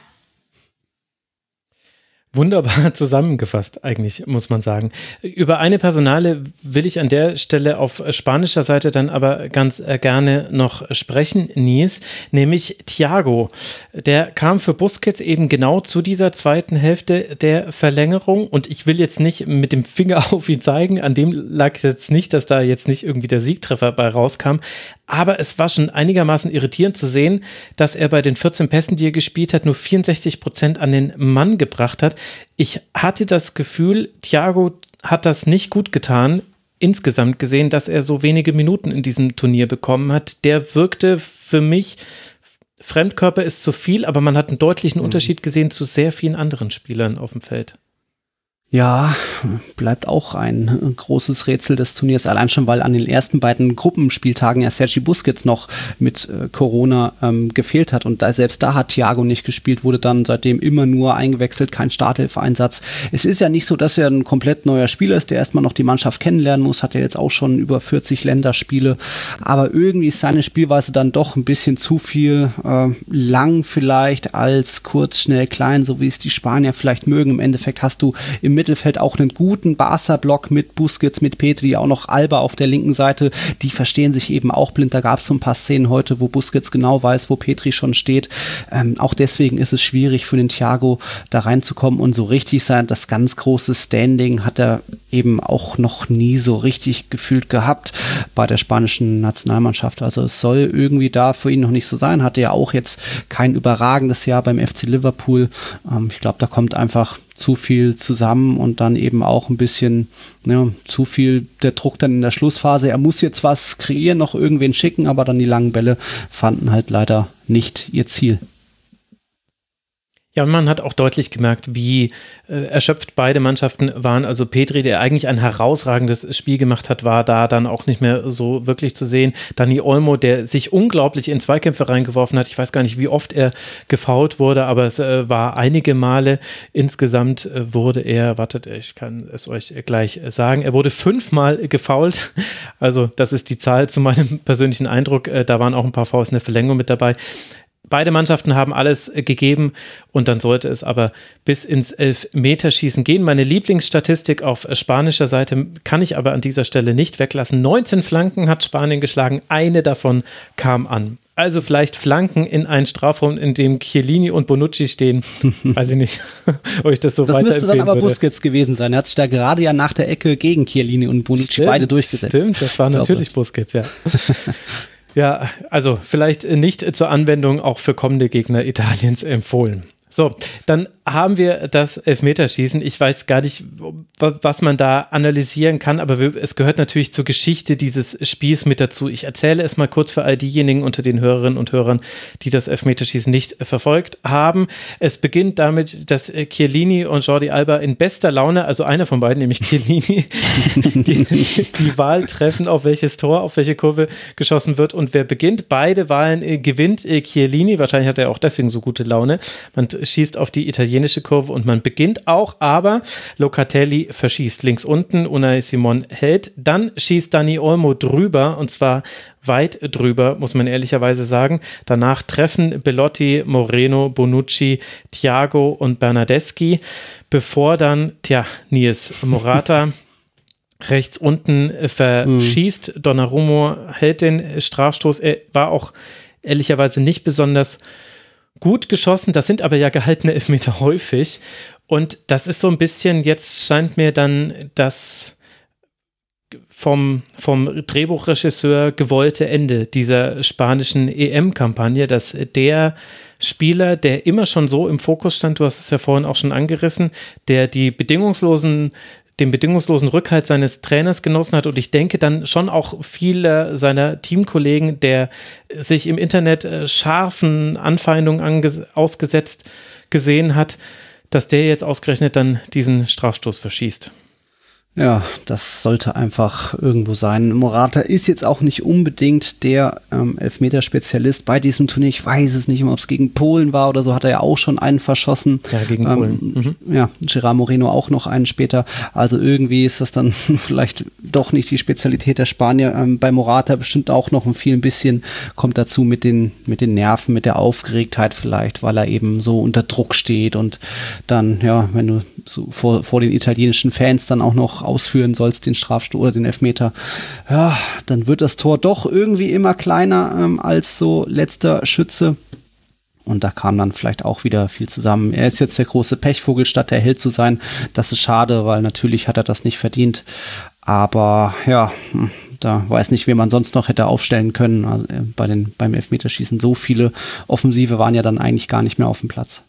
Wunderbar zusammengefasst, eigentlich, muss man sagen. Über eine Personale will ich an der Stelle auf spanischer Seite dann aber ganz gerne noch sprechen, Nies, nämlich Thiago. Der kam für Busquets eben genau zu dieser zweiten Hälfte der Verlängerung und ich will jetzt nicht mit dem Finger auf ihn zeigen, an dem lag jetzt nicht, dass da jetzt nicht irgendwie der Siegtreffer bei rauskam, aber es war schon einigermaßen irritierend zu sehen, dass er bei den 14 Pässen, die er gespielt hat, nur 64% an den Mann gebracht hat. Ich hatte das Gefühl, Thiago hat das nicht gut getan, insgesamt gesehen, dass er so wenige Minuten in diesem Turnier bekommen hat. Der wirkte für mich, Fremdkörper ist zu viel, aber man hat einen deutlichen Unterschied gesehen zu sehr vielen anderen Spielern auf dem Feld. Ja, bleibt auch ein großes Rätsel des Turniers, allein schon, weil an den ersten beiden Gruppenspieltagen ja Sergi Busquets noch mit Corona gefehlt hat und selbst da hat Thiago nicht gespielt, wurde dann seitdem immer nur eingewechselt, kein Startelf-Einsatz. Es ist ja nicht so, dass er ein komplett neuer Spieler ist, der erstmal noch die Mannschaft kennenlernen muss, hat ja jetzt auch schon über 40 Länderspiele, aber irgendwie ist seine Spielweise dann doch ein bisschen zu viel lang vielleicht als kurz, schnell, klein, so wie es die Spanier vielleicht mögen. Im Endeffekt hast du im Mittelfeld auch einen guten Barca-Block mit Busquets, mit Pedri, auch noch Alba auf der linken Seite. Die verstehen sich eben auch blind. Da gab es so ein paar Szenen heute, wo Busquets genau weiß, wo Pedri schon steht. Auch deswegen ist es schwierig für den Thiago da reinzukommen und so richtig das ganz große Standing hat er eben auch noch nie so richtig gefühlt gehabt bei der spanischen Nationalmannschaft. Also es soll irgendwie da für ihn noch nicht so sein. Hatte ja auch jetzt kein überragendes Jahr beim FC Liverpool. Ich glaube, da kommt einfach zu viel zusammen und dann eben auch ein bisschen zu viel der Druck dann in der Schlussphase. Er muss jetzt was kreieren, noch irgendwen schicken, aber dann die langen Bälle fanden halt leider nicht ihr Ziel. Ja, und man hat auch deutlich gemerkt, wie erschöpft beide Mannschaften waren. Also Pedri, der eigentlich ein herausragendes Spiel gemacht hat, war da dann auch nicht mehr so wirklich zu sehen. Dani Olmo, der sich unglaublich in Zweikämpfe reingeworfen hat. Ich weiß gar nicht, wie oft er gefoult wurde, aber es war einige Male. Insgesamt wurde er, ich kann es euch gleich sagen, er wurde 5-mal gefoult. Also das ist die Zahl zu meinem persönlichen Eindruck. Da waren auch ein paar Fouls in der Verlängerung mit dabei. Beide Mannschaften haben alles gegeben und dann sollte es aber bis ins Elfmeterschießen gehen. Meine Lieblingsstatistik auf spanischer Seite kann ich aber an dieser Stelle nicht weglassen. 19 Flanken hat Spanien geschlagen, eine davon kam an. Also vielleicht Flanken in einen Strafraum, in dem Chiellini und Bonucci stehen. Weiß ich nicht, ob ich das so weiterempfehlen würde. Das müsste dann aber Busquets gewesen sein. Er hat sich da gerade ja nach der Ecke gegen Chiellini und Bonucci beide durchgesetzt. Stimmt, das war natürlich Busquets, ja. Ja, also vielleicht nicht zur Anwendung auch für kommende Gegner Italiens empfohlen. So, dann haben wir das Elfmeterschießen. Ich weiß gar nicht, was man da analysieren kann, aber es gehört natürlich zur Geschichte dieses Spiels mit dazu. Ich erzähle es mal kurz für all diejenigen unter den Hörerinnen und Hörern, die das Elfmeterschießen nicht verfolgt haben. Es beginnt damit, dass Chiellini und Jordi Alba in bester Laune, also einer von beiden, nämlich Chiellini, die Wahl treffen, auf welches Tor, auf welche Kurve geschossen wird. Und wer beginnt? Beide Wahlen gewinnt Chiellini. Wahrscheinlich hat er auch deswegen so gute Laune. Man schießt auf die italienische Kurve und man beginnt auch, aber Locatelli verschießt links unten, Unai Simon hält, dann schießt Dani Olmo drüber und zwar weit drüber, muss man ehrlicherweise sagen. Danach treffen Belotti, Moreno, Bonucci, Thiago und Bernardeschi, bevor dann, Nils Morata rechts unten verschießt. Donnarumma hält den Strafstoß. Er war auch ehrlicherweise nicht besonders gut geschossen, das sind aber ja gehaltene Elfmeter häufig und das ist so ein bisschen, jetzt scheint mir dann das vom Drehbuchregisseur gewollte Ende dieser spanischen EM-Kampagne, dass der Spieler, der immer schon so im Fokus stand, du hast es ja vorhin auch schon angerissen, der den bedingungslosen Rückhalt seines Trainers genossen hat und ich denke dann schon auch viele seiner Teamkollegen, der sich im Internet scharfen Anfeindungen ausgesetzt gesehen hat, dass der jetzt ausgerechnet dann diesen Strafstoß verschießt. Ja, das sollte einfach irgendwo sein. Morata ist jetzt auch nicht unbedingt der Elfmeterspezialist bei diesem Turnier. Ich weiß es nicht, ob es gegen Polen war oder so, hat er ja auch schon einen verschossen. Ja, gegen Polen. Ja, Gerard Moreno auch noch einen später. Also irgendwie ist das dann vielleicht doch nicht die Spezialität der Spanier. Bei Morata bestimmt auch noch ein bisschen kommt dazu mit den Nerven, mit der Aufgeregtheit vielleicht, weil er eben so unter Druck steht und dann, ja, wenn du so vor den italienischen Fans dann auch noch ausführen sollst, den Strafstoß oder den Elfmeter, ja, dann wird das Tor doch irgendwie immer kleiner als so letzter Schütze. Und da kam dann vielleicht auch wieder viel zusammen. Er ist jetzt der große Pechvogel, statt der Held zu sein. Das ist schade, weil natürlich hat er das nicht verdient. Aber ja, da weiß nicht, wen man sonst noch hätte aufstellen können. Also beim Elfmeterschießen so viele Offensive waren ja dann eigentlich gar nicht mehr auf dem Platz.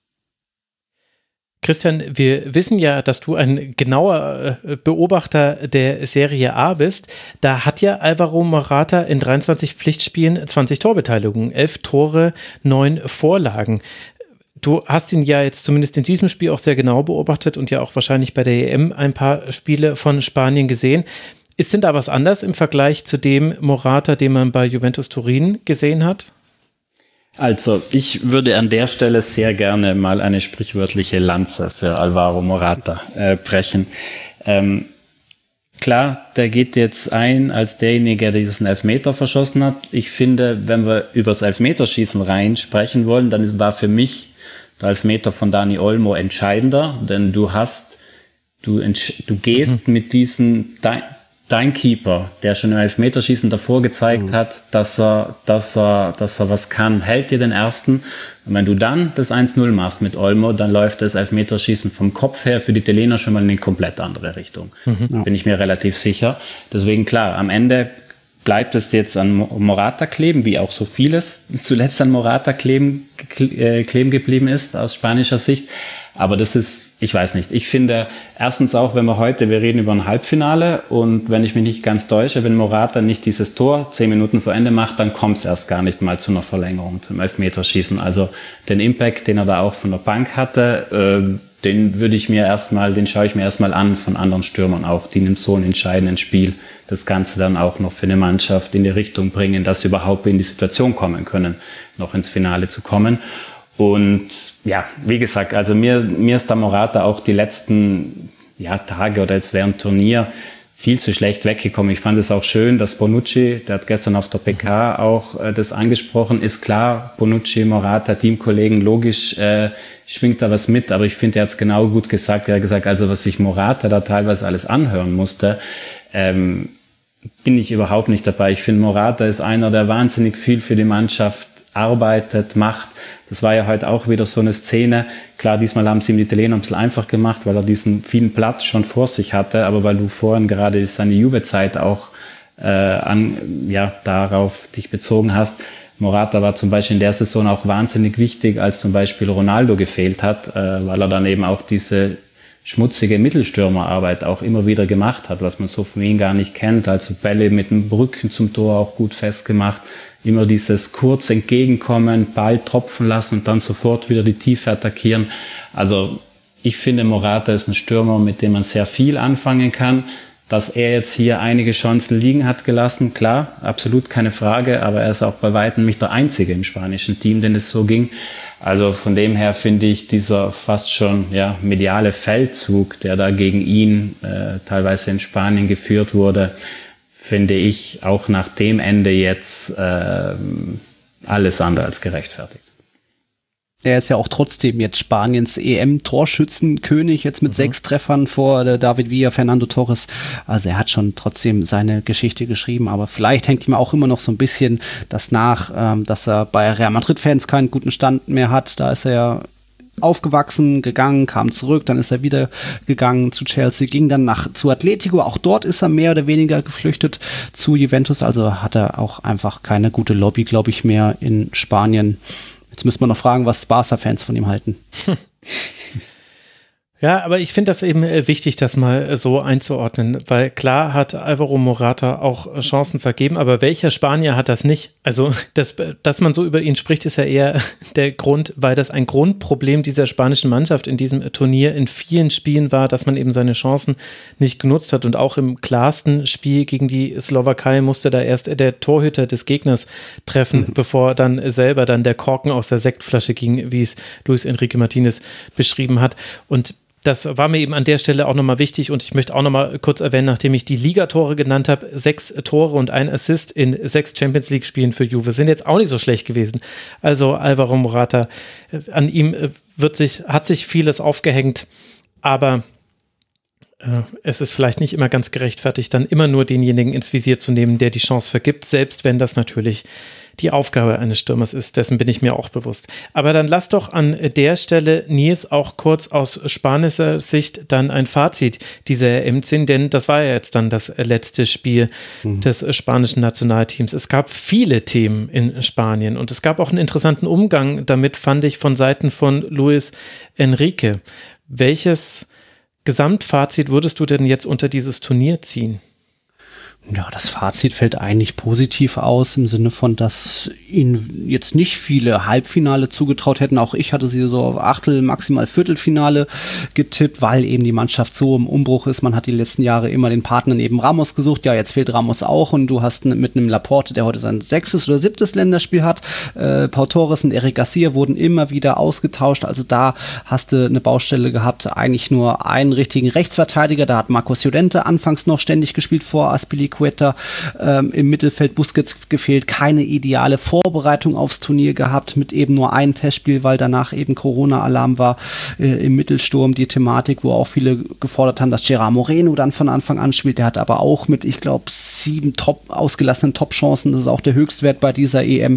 Christian, wir wissen ja, dass du ein genauer Beobachter der Serie A bist. Da hat ja Alvaro Morata in 23 Pflichtspielen 20 Torbeteiligungen, 11 Tore, 9 Vorlagen. Du hast ihn ja jetzt zumindest in diesem Spiel auch sehr genau beobachtet und ja auch wahrscheinlich bei der EM ein paar Spiele von Spanien gesehen. Ist denn da was anders im Vergleich zu dem Morata, den man bei Juventus Turin gesehen hat? Also, ich würde an der Stelle sehr gerne mal eine sprichwörtliche Lanze für Alvaro Morata brechen. Klar, der geht jetzt ein als derjenige, der diesen Elfmeter verschossen hat. Ich finde, wenn wir über das Elfmeterschießen rein sprechen wollen, dann war für mich der Elfmeter von Dani Olmo entscheidender, denn du hast du gehst mit diesen, dein Keeper, der schon im Elfmeterschießen davor gezeigt hat, dass er was kann, hält dir den ersten. Und wenn du dann das 1-0 machst mit Olmo, dann läuft das Elfmeterschießen vom Kopf her für die Italiener schon mal in eine komplett andere Richtung. Bin ich mir relativ sicher. Deswegen klar, am Ende bleibt es jetzt an Morata kleben, wie auch so vieles zuletzt an Morata kleben geblieben ist aus spanischer Sicht. Aber das ist, ich weiß nicht, ich finde erstens auch, wenn wir reden über ein Halbfinale und wenn ich mich nicht ganz täusche, wenn Morata nicht dieses Tor 10 Minuten vor Ende macht, dann kommt es erst gar nicht mal zu einer Verlängerung, zum Elfmeterschießen. Also den Impact, den er da auch von der Bank hatte, den schaue ich mir erstmal an von anderen Stürmern auch, die in einem so entscheidenden Spiel das Ganze dann auch noch für eine Mannschaft in die Richtung bringen, dass sie überhaupt in die Situation kommen können, noch ins Finale zu kommen. Und ja, wie gesagt, also mir ist der Morata auch die letzten Tage oder jetzt während Turnier viel zu schlecht weggekommen. Ich fand es auch schön, dass Bonucci, der hat gestern auf der PK auch das angesprochen, ist klar, Bonucci, Morata, Teamkollegen, logisch schwingt da was mit, aber ich finde, er hat es genau gut gesagt. Er hat gesagt, also was sich Morata da teilweise alles anhören musste, bin ich überhaupt nicht dabei. Ich finde, Morata ist einer, der wahnsinnig viel für die Mannschaft arbeitet, macht. Das war ja heute auch wieder so eine Szene. Klar, diesmal haben sie ihm die Italiener ein bisschen einfach gemacht, weil er diesen vielen Platz schon vor sich hatte, aber weil du vorhin gerade seine Juve-Zeit auch darauf dich bezogen hast. Morata war zum Beispiel in der Saison auch wahnsinnig wichtig, als zum Beispiel Ronaldo gefehlt hat, weil er dann eben auch diese schmutzige Mittelstürmerarbeit auch immer wieder gemacht hat, was man so von ihm gar nicht kennt. Also Bälle mit dem Rücken zum Tor auch gut festgemacht. Immer dieses kurz entgegenkommen, Ball tropfen lassen und dann sofort wieder die Tiefe attackieren. Also ich finde, Morata ist ein Stürmer, mit dem man sehr viel anfangen kann. Dass er jetzt hier einige Chancen liegen hat gelassen, klar, absolut keine Frage, aber er ist auch bei weitem nicht der Einzige im spanischen Team, den es so ging. Also von dem her finde ich dieser fast schon mediale Feldzug, der da gegen ihn teilweise in Spanien geführt wurde, finde ich auch nach dem Ende jetzt alles andere als gerechtfertigt. Er ist ja auch trotzdem jetzt Spaniens EM-Torschützenkönig, jetzt mit 6 Treffern vor David Villa, Fernando Torres. Also er hat schon trotzdem seine Geschichte geschrieben, aber vielleicht hängt ihm auch immer noch so ein bisschen das nach, dass er bei Real Madrid-Fans keinen guten Stand mehr hat. Da ist er ja aufgewachsen, gegangen, kam zurück, dann ist er wieder gegangen zu Chelsea, ging dann zu Atletico, auch dort ist er mehr oder weniger geflüchtet zu Juventus, also hat er auch einfach keine gute Lobby, glaube ich, mehr in Spanien. Jetzt müssen wir noch fragen, was Barca-Fans von ihm halten. Ja, aber ich finde das eben wichtig, das mal so einzuordnen, weil klar hat Alvaro Morata auch Chancen vergeben, aber welcher Spanier hat das nicht? Also, dass man so über ihn spricht, ist ja eher der Grund, weil das ein Grundproblem dieser spanischen Mannschaft in diesem Turnier in vielen Spielen war, dass man eben seine Chancen nicht genutzt hat und auch im klarsten Spiel gegen die Slowakei musste da erst der Torhüter des Gegners treffen, bevor dann selber dann der Korken aus der Sektflasche ging, wie es Luis Enrique Martinez beschrieben hat. Und das war mir eben an der Stelle auch nochmal wichtig und ich möchte auch nochmal kurz erwähnen, nachdem ich die Ligatore genannt habe, 6 Tore und 1 Assist in 6 Champions-League-Spielen für Juve sind jetzt auch nicht so schlecht gewesen. Also Alvaro Morata, an ihm hat sich vieles aufgehängt, aber es ist vielleicht nicht immer ganz gerechtfertigt, dann immer nur denjenigen ins Visier zu nehmen, der die Chance vergibt, selbst wenn das natürlich die Aufgabe eines Stürmers ist, dessen bin ich mir auch bewusst. Aber dann lass doch an der Stelle, Nils, auch kurz aus spanischer Sicht dann ein Fazit dieser EM ziehen, denn das war ja jetzt dann das letzte Spiel des spanischen Nationalteams. Es gab viele Themen in Spanien und es gab auch einen interessanten Umgang damit, fand ich, von Seiten von Luis Enrique. Welches Gesamtfazit würdest du denn jetzt unter dieses Turnier ziehen? Ja, das Fazit fällt eigentlich positiv aus, im Sinne von, dass ihnen jetzt nicht viele Halbfinale zugetraut hätten. Auch ich hatte sie so auf Achtel-, maximal Viertelfinale getippt, weil eben die Mannschaft so im Umbruch ist. Man hat die letzten Jahre immer den Partner neben Ramos gesucht. Ja, jetzt fehlt Ramos auch und du hast mit einem Laporte, der heute sein 6. oder 7. Länderspiel hat. Pau Torres und Eric Garcia wurden immer wieder ausgetauscht. Also da hast du eine Baustelle gehabt. Eigentlich nur einen richtigen Rechtsverteidiger. Da hat Marcos Llorente anfangs noch ständig gespielt vor Azpilicueta. Aspilicueta im Mittelfeld, Busquets gefehlt, keine ideale Vorbereitung aufs Turnier gehabt, mit eben nur einem Testspiel, weil danach eben Corona-Alarm war im Mittelsturm, die Thematik, wo auch viele gefordert haben, dass Gerard Moreno dann von Anfang an spielt. Der hat aber auch mit, ich glaube, 7 ausgelassenen Top-Chancen, das ist auch der Höchstwert bei dieser EM,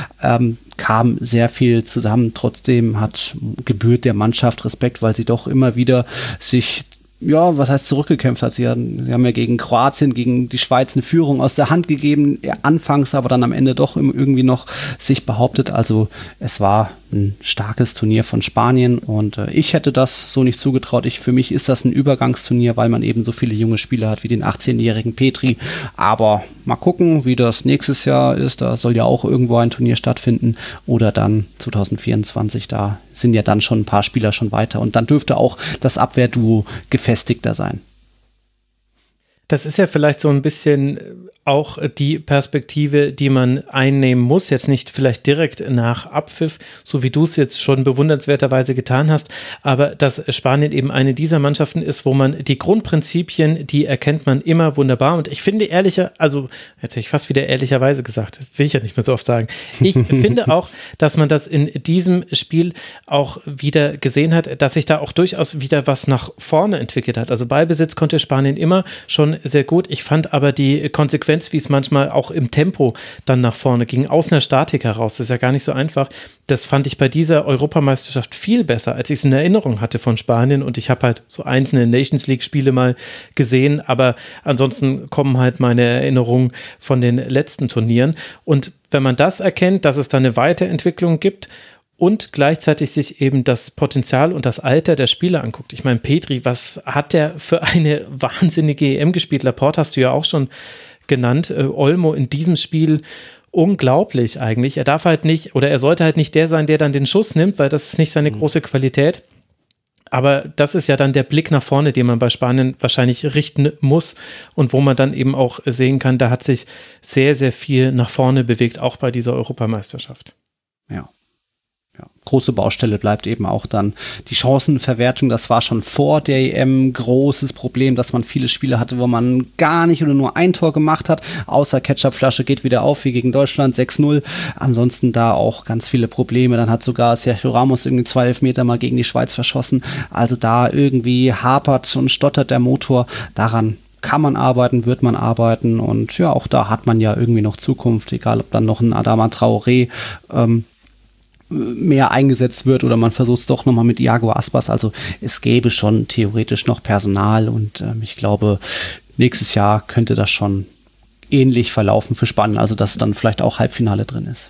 kam sehr viel zusammen. Trotzdem gebührt der Mannschaft Respekt, weil sie doch immer wieder sich, ja, was heißt zurückgekämpft hat. Sie haben ja gegen Kroatien, gegen die Schweiz eine Führung aus der Hand gegeben, anfangs, aber dann am Ende doch irgendwie noch sich behauptet. Also es war ein starkes Turnier von Spanien und ich hätte das so nicht zugetraut. Für mich ist das ein Übergangsturnier, weil man eben so viele junge Spieler hat wie den 18-jährigen Petri. Aber mal gucken, wie das nächstes Jahr ist. Da soll ja auch irgendwo ein Turnier stattfinden oder dann 2024. Da sind ja dann schon ein paar Spieler schon weiter und dann dürfte auch das Abwehrduo gefestigter sein. Das ist ja vielleicht so ein bisschen auch die Perspektive, die man einnehmen muss, jetzt nicht vielleicht direkt nach Abpfiff, so wie du es jetzt schon bewundernswerterweise getan hast, aber dass Spanien eben eine dieser Mannschaften ist, wo man die Grundprinzipien, die erkennt man immer wunderbar und ich finde jetzt hätte ich fast wieder ehrlicherweise gesagt, will ich ja nicht mehr so oft sagen, ich finde auch, dass man das in diesem Spiel auch wieder gesehen hat, dass sich da auch durchaus wieder was nach vorne entwickelt hat. Also Ballbesitz konnte Spanien immer schon sehr gut. Ich fand aber die Konsequenz, wie es manchmal auch im Tempo dann nach vorne ging, aus einer Statik heraus, das ist ja gar nicht so einfach, das fand ich bei dieser Europameisterschaft viel besser, als ich es in Erinnerung hatte von Spanien und ich habe halt so einzelne Nations League-Spiele mal gesehen, aber ansonsten kommen halt meine Erinnerungen von den letzten Turnieren und wenn man das erkennt, dass es da eine Weiterentwicklung gibt und gleichzeitig sich eben das Potenzial und das Alter der Spieler anguckt. Ich meine, Petri, was hat der für eine wahnsinnige EM gespielt? Laporte hast du ja auch schon genannt. Olmo in diesem Spiel unglaublich eigentlich. Er darf halt nicht, oder er sollte halt nicht der sein, der dann den Schuss nimmt, weil das ist nicht seine große Qualität. Aber das ist ja dann der Blick nach vorne, den man bei Spanien wahrscheinlich richten muss und wo man dann eben auch sehen kann, da hat sich sehr, sehr viel nach vorne bewegt, auch bei dieser Europameisterschaft. Ja. Ja, große Baustelle bleibt eben auch dann die Chancenverwertung. Das war schon vor der EM großes Problem, dass man viele Spiele hatte, wo man gar nicht oder nur ein Tor gemacht hat. Außer Ketchupflasche geht wieder auf, wie gegen Deutschland 6-0. Ansonsten da auch ganz viele Probleme. Dann hat sogar Sergio Ramos irgendwie 2 Elfmeter mal gegen die Schweiz verschossen. Also da irgendwie hapert und stottert der Motor. Daran kann man arbeiten, wird man arbeiten. Und ja, auch da hat man ja irgendwie noch Zukunft. Egal, ob dann noch ein Adama Traoré mehr eingesetzt wird oder man versucht es doch nochmal mit Iago Aspas. Also es gäbe schon theoretisch noch Personal und ich glaube, nächstes Jahr könnte das schon ähnlich verlaufen für Spanien, also dass dann vielleicht auch Halbfinale drin ist.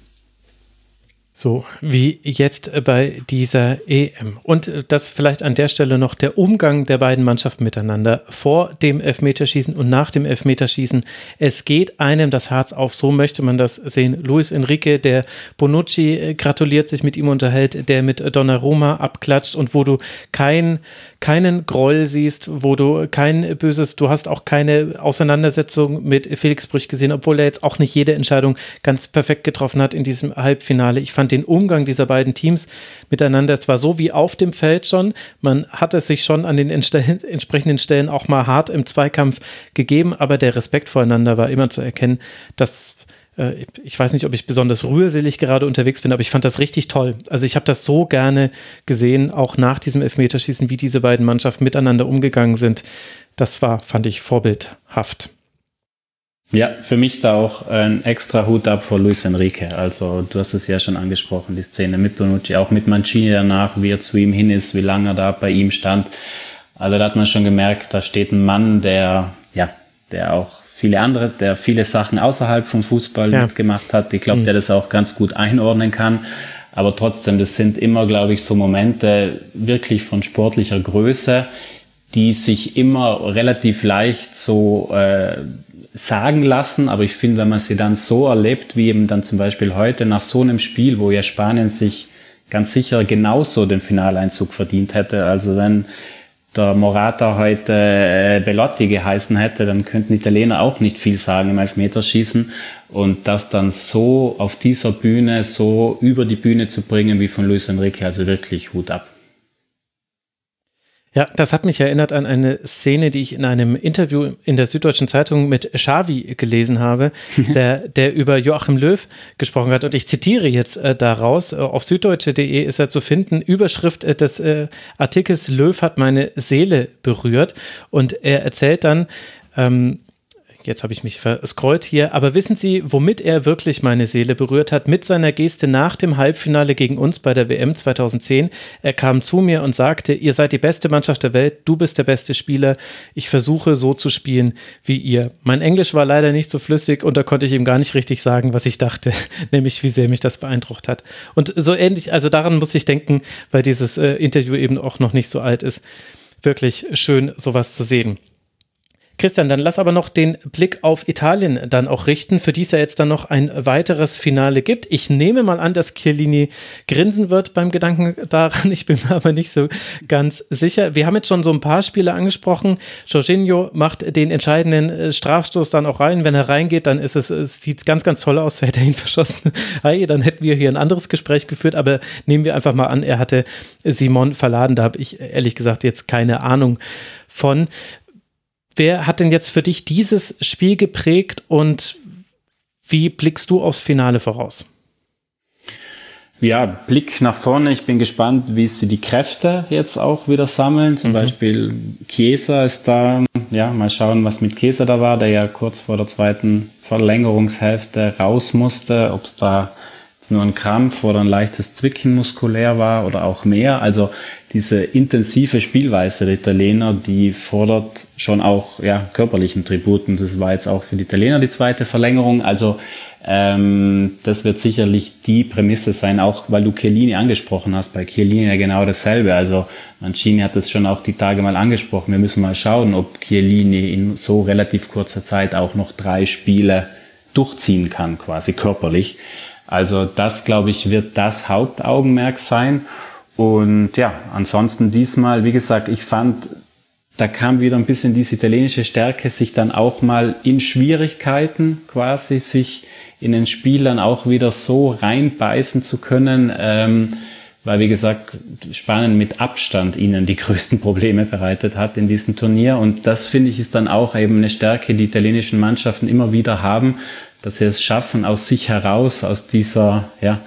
So wie jetzt bei dieser EM. Und das vielleicht an der Stelle noch der Umgang der beiden Mannschaften miteinander vor dem Elfmeterschießen und nach dem Elfmeterschießen. Es geht einem das Herz auf, so möchte man das sehen. Luis Enrique, der Bonucci gratuliert, sich mit ihm unterhält, der mit Donnarumma abklatscht und wo du keinen Groll siehst, wo du kein Böses, du hast auch keine Auseinandersetzung mit Felix Brüch gesehen, obwohl er jetzt auch nicht jede Entscheidung ganz perfekt getroffen hat in diesem Halbfinale. Ich fand den Umgang dieser beiden Teams miteinander zwar so wie auf dem Feld schon, man hat es sich schon an den entsprechenden Stellen auch mal hart im Zweikampf gegeben, aber der Respekt voreinander war immer zu erkennen, dass ich weiß nicht, ob ich besonders rührselig gerade unterwegs bin, aber ich fand das richtig toll. Also ich habe das so gerne gesehen, auch nach diesem Elfmeterschießen, wie diese beiden Mannschaften miteinander umgegangen sind. Das fand ich vorbildhaft. Ja, für mich da auch ein extra Hut ab vor Luis Enrique. Also du hast es ja schon angesprochen, die Szene mit Bonucci, auch mit Mancini danach, wie er zu ihm hin ist, wie lange er da bei ihm stand. Also da hat man schon gemerkt, da steht ein Mann, der auch viele Sachen außerhalb vom Fußball mitgemacht hat. Ich glaube, der das auch ganz gut einordnen kann. Aber trotzdem, das sind immer, glaube ich, so Momente wirklich von sportlicher Größe, die sich immer relativ leicht so sagen lassen. Aber ich finde, wenn man sie dann so erlebt, wie eben dann zum Beispiel heute nach so einem Spiel, wo ja Spanien sich ganz sicher genauso den Finaleinzug verdient hätte. Also wenn der Morata heute Belotti geheißen hätte, dann könnten Italiener auch nicht viel sagen im Elfmeterschießen. Und das dann so auf dieser Bühne, so über die Bühne zu bringen wie von Luis Enrique, also wirklich Hut ab. Ja, das hat mich erinnert an eine Szene, die ich in einem Interview in der Süddeutschen Zeitung mit Xavi gelesen habe, der über Joachim Löw gesprochen hat. Und ich zitiere jetzt daraus, auf süddeutsche.de ist er zu finden, Überschrift des Artikels: Löw hat meine Seele berührt. Und er erzählt dann, jetzt habe ich mich verscrollt hier, aber wissen Sie, womit er wirklich meine Seele berührt hat? Mit seiner Geste nach dem Halbfinale gegen uns bei der WM 2010. Er kam zu mir und sagte, ihr seid die beste Mannschaft der Welt, du bist der beste Spieler, ich versuche so zu spielen wie ihr. Mein Englisch war leider nicht so flüssig und da konnte ich ihm gar nicht richtig sagen, was ich dachte, nämlich wie sehr mich das beeindruckt hat. Und so ähnlich, also daran muss ich denken, weil dieses Interview eben auch noch nicht so alt ist. Wirklich schön, sowas zu sehen. Christian, dann lass aber noch den Blick auf Italien dann auch richten, für die es ja jetzt dann noch ein weiteres Finale gibt. Ich nehme mal an, dass Chiellini grinsen wird beim Gedanken daran. Ich bin mir aber nicht so ganz sicher. Wir haben jetzt schon so ein paar Spiele angesprochen. Jorginho macht den entscheidenden Strafstoß dann auch rein. Wenn er reingeht, dann sieht es ganz, ganz toll aus. Hätte er ihn verschossen. Hey, dann hätten wir hier ein anderes Gespräch geführt. Aber nehmen wir einfach mal an, er hatte Simon verladen. Da habe ich ehrlich gesagt jetzt keine Ahnung von. Wer hat denn jetzt für dich dieses Spiel geprägt und wie blickst du aufs Finale voraus? Ja, Blick nach vorne. Ich bin gespannt, wie sie die Kräfte jetzt auch wieder sammeln. Zum Beispiel Chiesa ist da. Ja, mal schauen, was mit Chiesa da war, der ja kurz vor der zweiten Verlängerungshälfte raus musste. Ob es da nur ein Krampf oder ein leichtes Zwicken muskulär war oder auch mehr. Also diese intensive Spielweise der Italiener, die fordert schon auch körperlichen Tributen. Das war jetzt auch für die Italiener die zweite Verlängerung. Also das wird sicherlich die Prämisse sein, auch weil du Chiellini angesprochen hast. Bei Chiellini ja genau dasselbe. Also Mancini hat das schon auch die Tage mal angesprochen. Wir müssen mal schauen, ob Chiellini in so relativ kurzer Zeit auch noch 3 Spiele durchziehen kann, quasi körperlich. Also das, glaube ich, wird das Hauptaugenmerk sein. Und ja, ansonsten diesmal, wie gesagt, ich fand, da kam wieder ein bisschen diese italienische Stärke, sich dann auch mal in Schwierigkeiten quasi, sich in den Spielern auch wieder so reinbeißen zu können, weil, wie gesagt, Spanien mit Abstand ihnen die größten Probleme bereitet hat in diesem Turnier. Und das, finde ich, ist dann auch eben eine Stärke, die italienischen Mannschaften immer wieder haben, dass sie es schaffen, aus sich heraus, aus diesem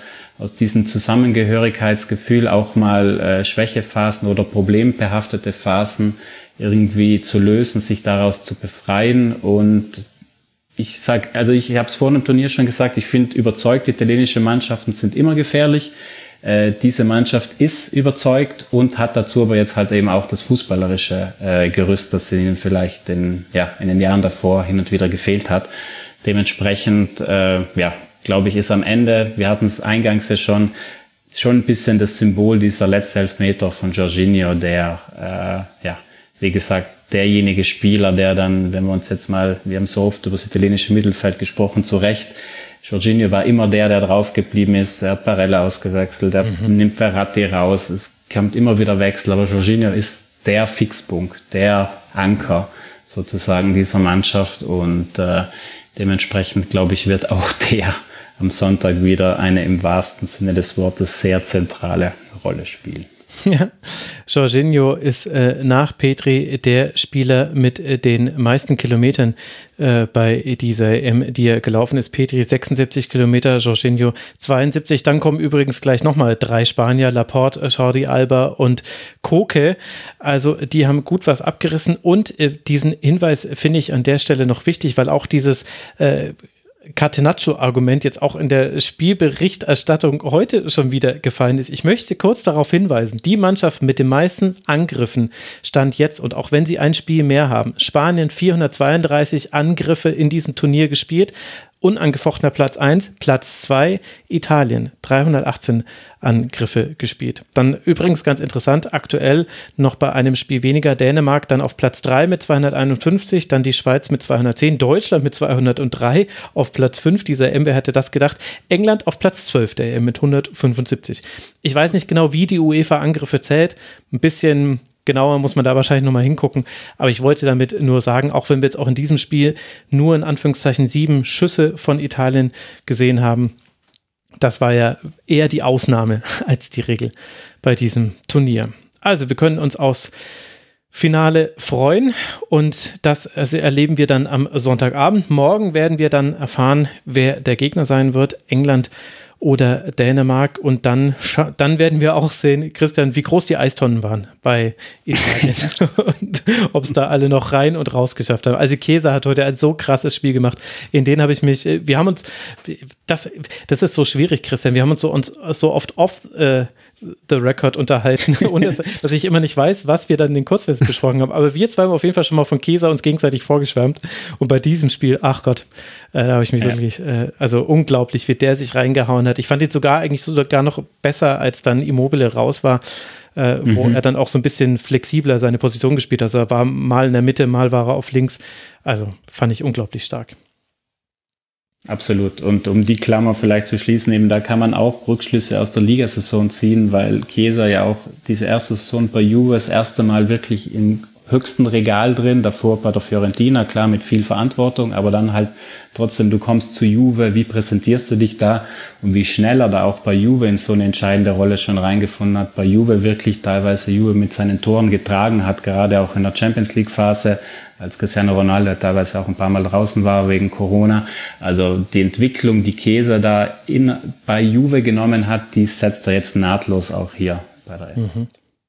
Zusammengehörigkeitsgefühl auch mal Schwächephasen oder problembehaftete Phasen irgendwie zu lösen, sich daraus zu befreien. Und ich habe es vor dem Turnier schon gesagt, ich finde, überzeugte italienische Mannschaften sind immer gefährlich. Diese Mannschaft ist überzeugt und hat dazu aber jetzt halt eben auch das fußballerische Gerüst, das ihnen vielleicht in den Jahren davor hin und wieder gefehlt hat. Dementsprechend, glaube ich, ist am Ende, wir hatten es eingangs ja schon ein bisschen das Symbol dieser letzte Elfmeter von Jorginho, der, wie gesagt, derjenige Spieler, der dann, wenn wir uns jetzt mal, wir haben so oft über das italienische Mittelfeld gesprochen, zu Recht, Jorginho war immer der drauf geblieben ist, er hat Barella ausgewechselt, er nimmt Verratti raus, es kommt immer wieder Wechsel, aber Jorginho ist der Fixpunkt, der Anker sozusagen dieser Mannschaft und dementsprechend, glaube ich, wird auch der am Sonntag wieder eine im wahrsten Sinne des Wortes sehr zentrale Rolle spielen. Ja, Jorginho ist nach Petri der Spieler mit den meisten Kilometern bei dieser EM, die er gelaufen ist. Petri 76 Kilometer, Jorginho 72. Dann kommen übrigens gleich nochmal 3 Spanier, Laporte, Jordi Alba und Koke. Also die haben gut was abgerissen und diesen Hinweis finde ich an der Stelle noch wichtig, weil auch dieses Catenaccio-Argument jetzt auch in der Spielberichterstattung heute schon wieder gefallen ist. Ich möchte kurz darauf hinweisen, die Mannschaft mit den meisten Angriffen stand jetzt, und auch wenn sie ein Spiel mehr haben, Spanien 432 Angriffe in diesem Turnier gespielt, unangefochtener Platz 1, Platz 2, Italien, 318 Angriffe gespielt. Dann übrigens ganz interessant, aktuell noch bei einem Spiel weniger, Dänemark dann auf Platz 3 mit 251, dann die Schweiz mit 210, Deutschland mit 203 auf Platz 5 dieser EM, wer hätte das gedacht, England auf Platz 12 der EM mit 175. Ich weiß nicht genau, wie die UEFA Angriffe zählt, ein bisschen genauer muss man da wahrscheinlich nochmal hingucken, aber ich wollte damit nur sagen, auch wenn wir jetzt auch in diesem Spiel nur in Anführungszeichen 7 Schüsse von Italien gesehen haben, das war ja eher die Ausnahme als die Regel bei diesem Turnier. Also wir können uns aus Finale freuen und das erleben wir dann am Sonntagabend. Morgen werden wir dann erfahren, wer der Gegner sein wird, England oder Dänemark, und dann werden wir auch sehen, Christian, wie groß die Eistonnen waren bei Italien und ob es da alle noch rein und raus geschafft haben. Also Chiesa hat heute ein so krasses Spiel gemacht, in denen habe ich mich, wir haben uns, das ist so schwierig, Christian, wir haben uns so oft off the record unterhalten, ohne dass ich immer nicht weiß, was wir dann in den Kurzfesten besprochen haben. Aber wir zwei haben auf jeden Fall schon mal von Chiesa uns gegenseitig vorgeschwärmt. Und bei diesem Spiel, ach Gott, da habe ich mich wirklich, also unglaublich, wie der sich reingehauen hat. Ich fand ihn eigentlich sogar noch besser, als dann Immobile raus war, wo er dann auch so ein bisschen flexibler seine Position gespielt hat. Also er war mal in der Mitte, mal war er auf links. Also fand ich unglaublich stark. Absolut. Und um die Klammer vielleicht zu schließen, eben da kann man auch Rückschlüsse aus der Ligasaison ziehen, weil Chiesa ja auch diese erste Saison bei Juve das erste Mal wirklich im höchsten Regal drin, davor bei der Fiorentina, klar mit viel Verantwortung, aber dann halt trotzdem, du kommst zu Juve, wie präsentierst du dich da und wie schnell er da auch bei Juve in so eine entscheidende Rolle schon reingefunden hat, bei Juve wirklich teilweise Juve mit seinen Toren getragen hat, gerade auch in der Champions League Phase, als Cristiano Ronaldo teilweise auch ein paar Mal draußen war wegen Corona. Also die Entwicklung, die Chiesa da bei Juve genommen hat, die setzt er jetzt nahtlos auch hier bei der EM.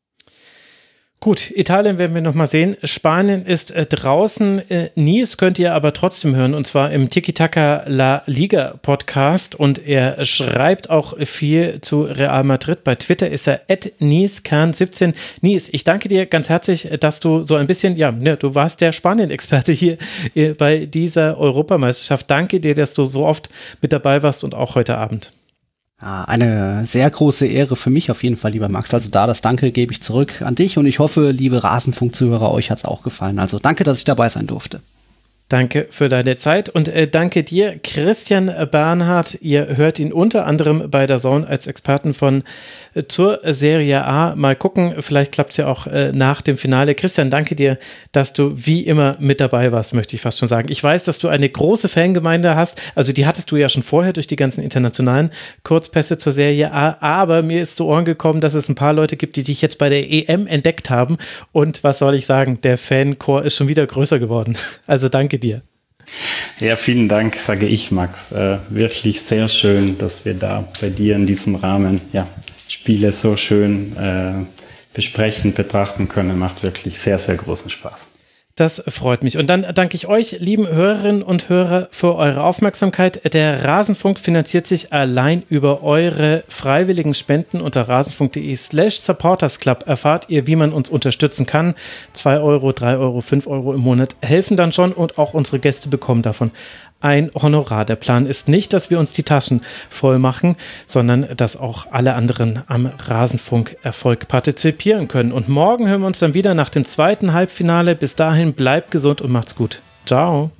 Gut, Italien werden wir nochmal sehen. Spanien ist draußen. Nies könnt ihr aber trotzdem hören, und zwar im Tiki-Taka La Liga Podcast, und er schreibt auch viel zu Real Madrid. Bei Twitter ist er @nieskern17. Nies, ich danke dir ganz herzlich, dass du so ein bisschen, du warst der Spanien-Experte hier bei dieser Europameisterschaft. Danke dir, dass du so oft mit dabei warst und auch heute Abend. Eine sehr große Ehre für mich auf jeden Fall, lieber Max. Also das Danke gebe ich zurück an dich, und ich hoffe, liebe Rasenfunk-Zuhörer, euch hat es auch gefallen. Also danke, dass ich dabei sein durfte. Danke für deine Zeit und danke dir, Christian Bernhard. Ihr hört ihn unter anderem bei DAZN als Experten zur Serie A. Mal gucken, vielleicht klappt es ja auch nach dem Finale. Christian, danke dir, dass du wie immer mit dabei warst, möchte ich fast schon sagen. Ich weiß, dass du eine große Fangemeinde hast, also die hattest du ja schon vorher durch die ganzen internationalen Kurzpässe zur Serie A, aber mir ist zu Ohren gekommen, dass es ein paar Leute gibt, die dich jetzt bei der EM entdeckt haben, und was soll ich sagen, der Fanchor ist schon wieder größer geworden. Also danke dir. Ja, vielen Dank, sage ich, Max. Wirklich sehr schön, dass wir da bei dir in diesem Rahmen Spiele so schön besprechen, betrachten können. Macht wirklich sehr, sehr großen Spaß. Das freut mich. Und dann danke ich euch, lieben Hörerinnen und Hörer, für eure Aufmerksamkeit. Der Rasenfunk finanziert sich allein über eure freiwilligen Spenden. Unter rasenfunk.de/supportersclub erfahrt ihr, wie man uns unterstützen kann. 2 Euro, 3 Euro, 5 Euro im Monat helfen dann schon, und auch unsere Gäste bekommen davon ein Honorar. Der Plan ist nicht, dass wir uns die Taschen voll machen, sondern dass auch alle anderen am Rasenfunk-Erfolg partizipieren können. Und morgen hören wir uns dann wieder nach dem zweiten Halbfinale. Bis dahin bleibt gesund und macht's gut. Ciao.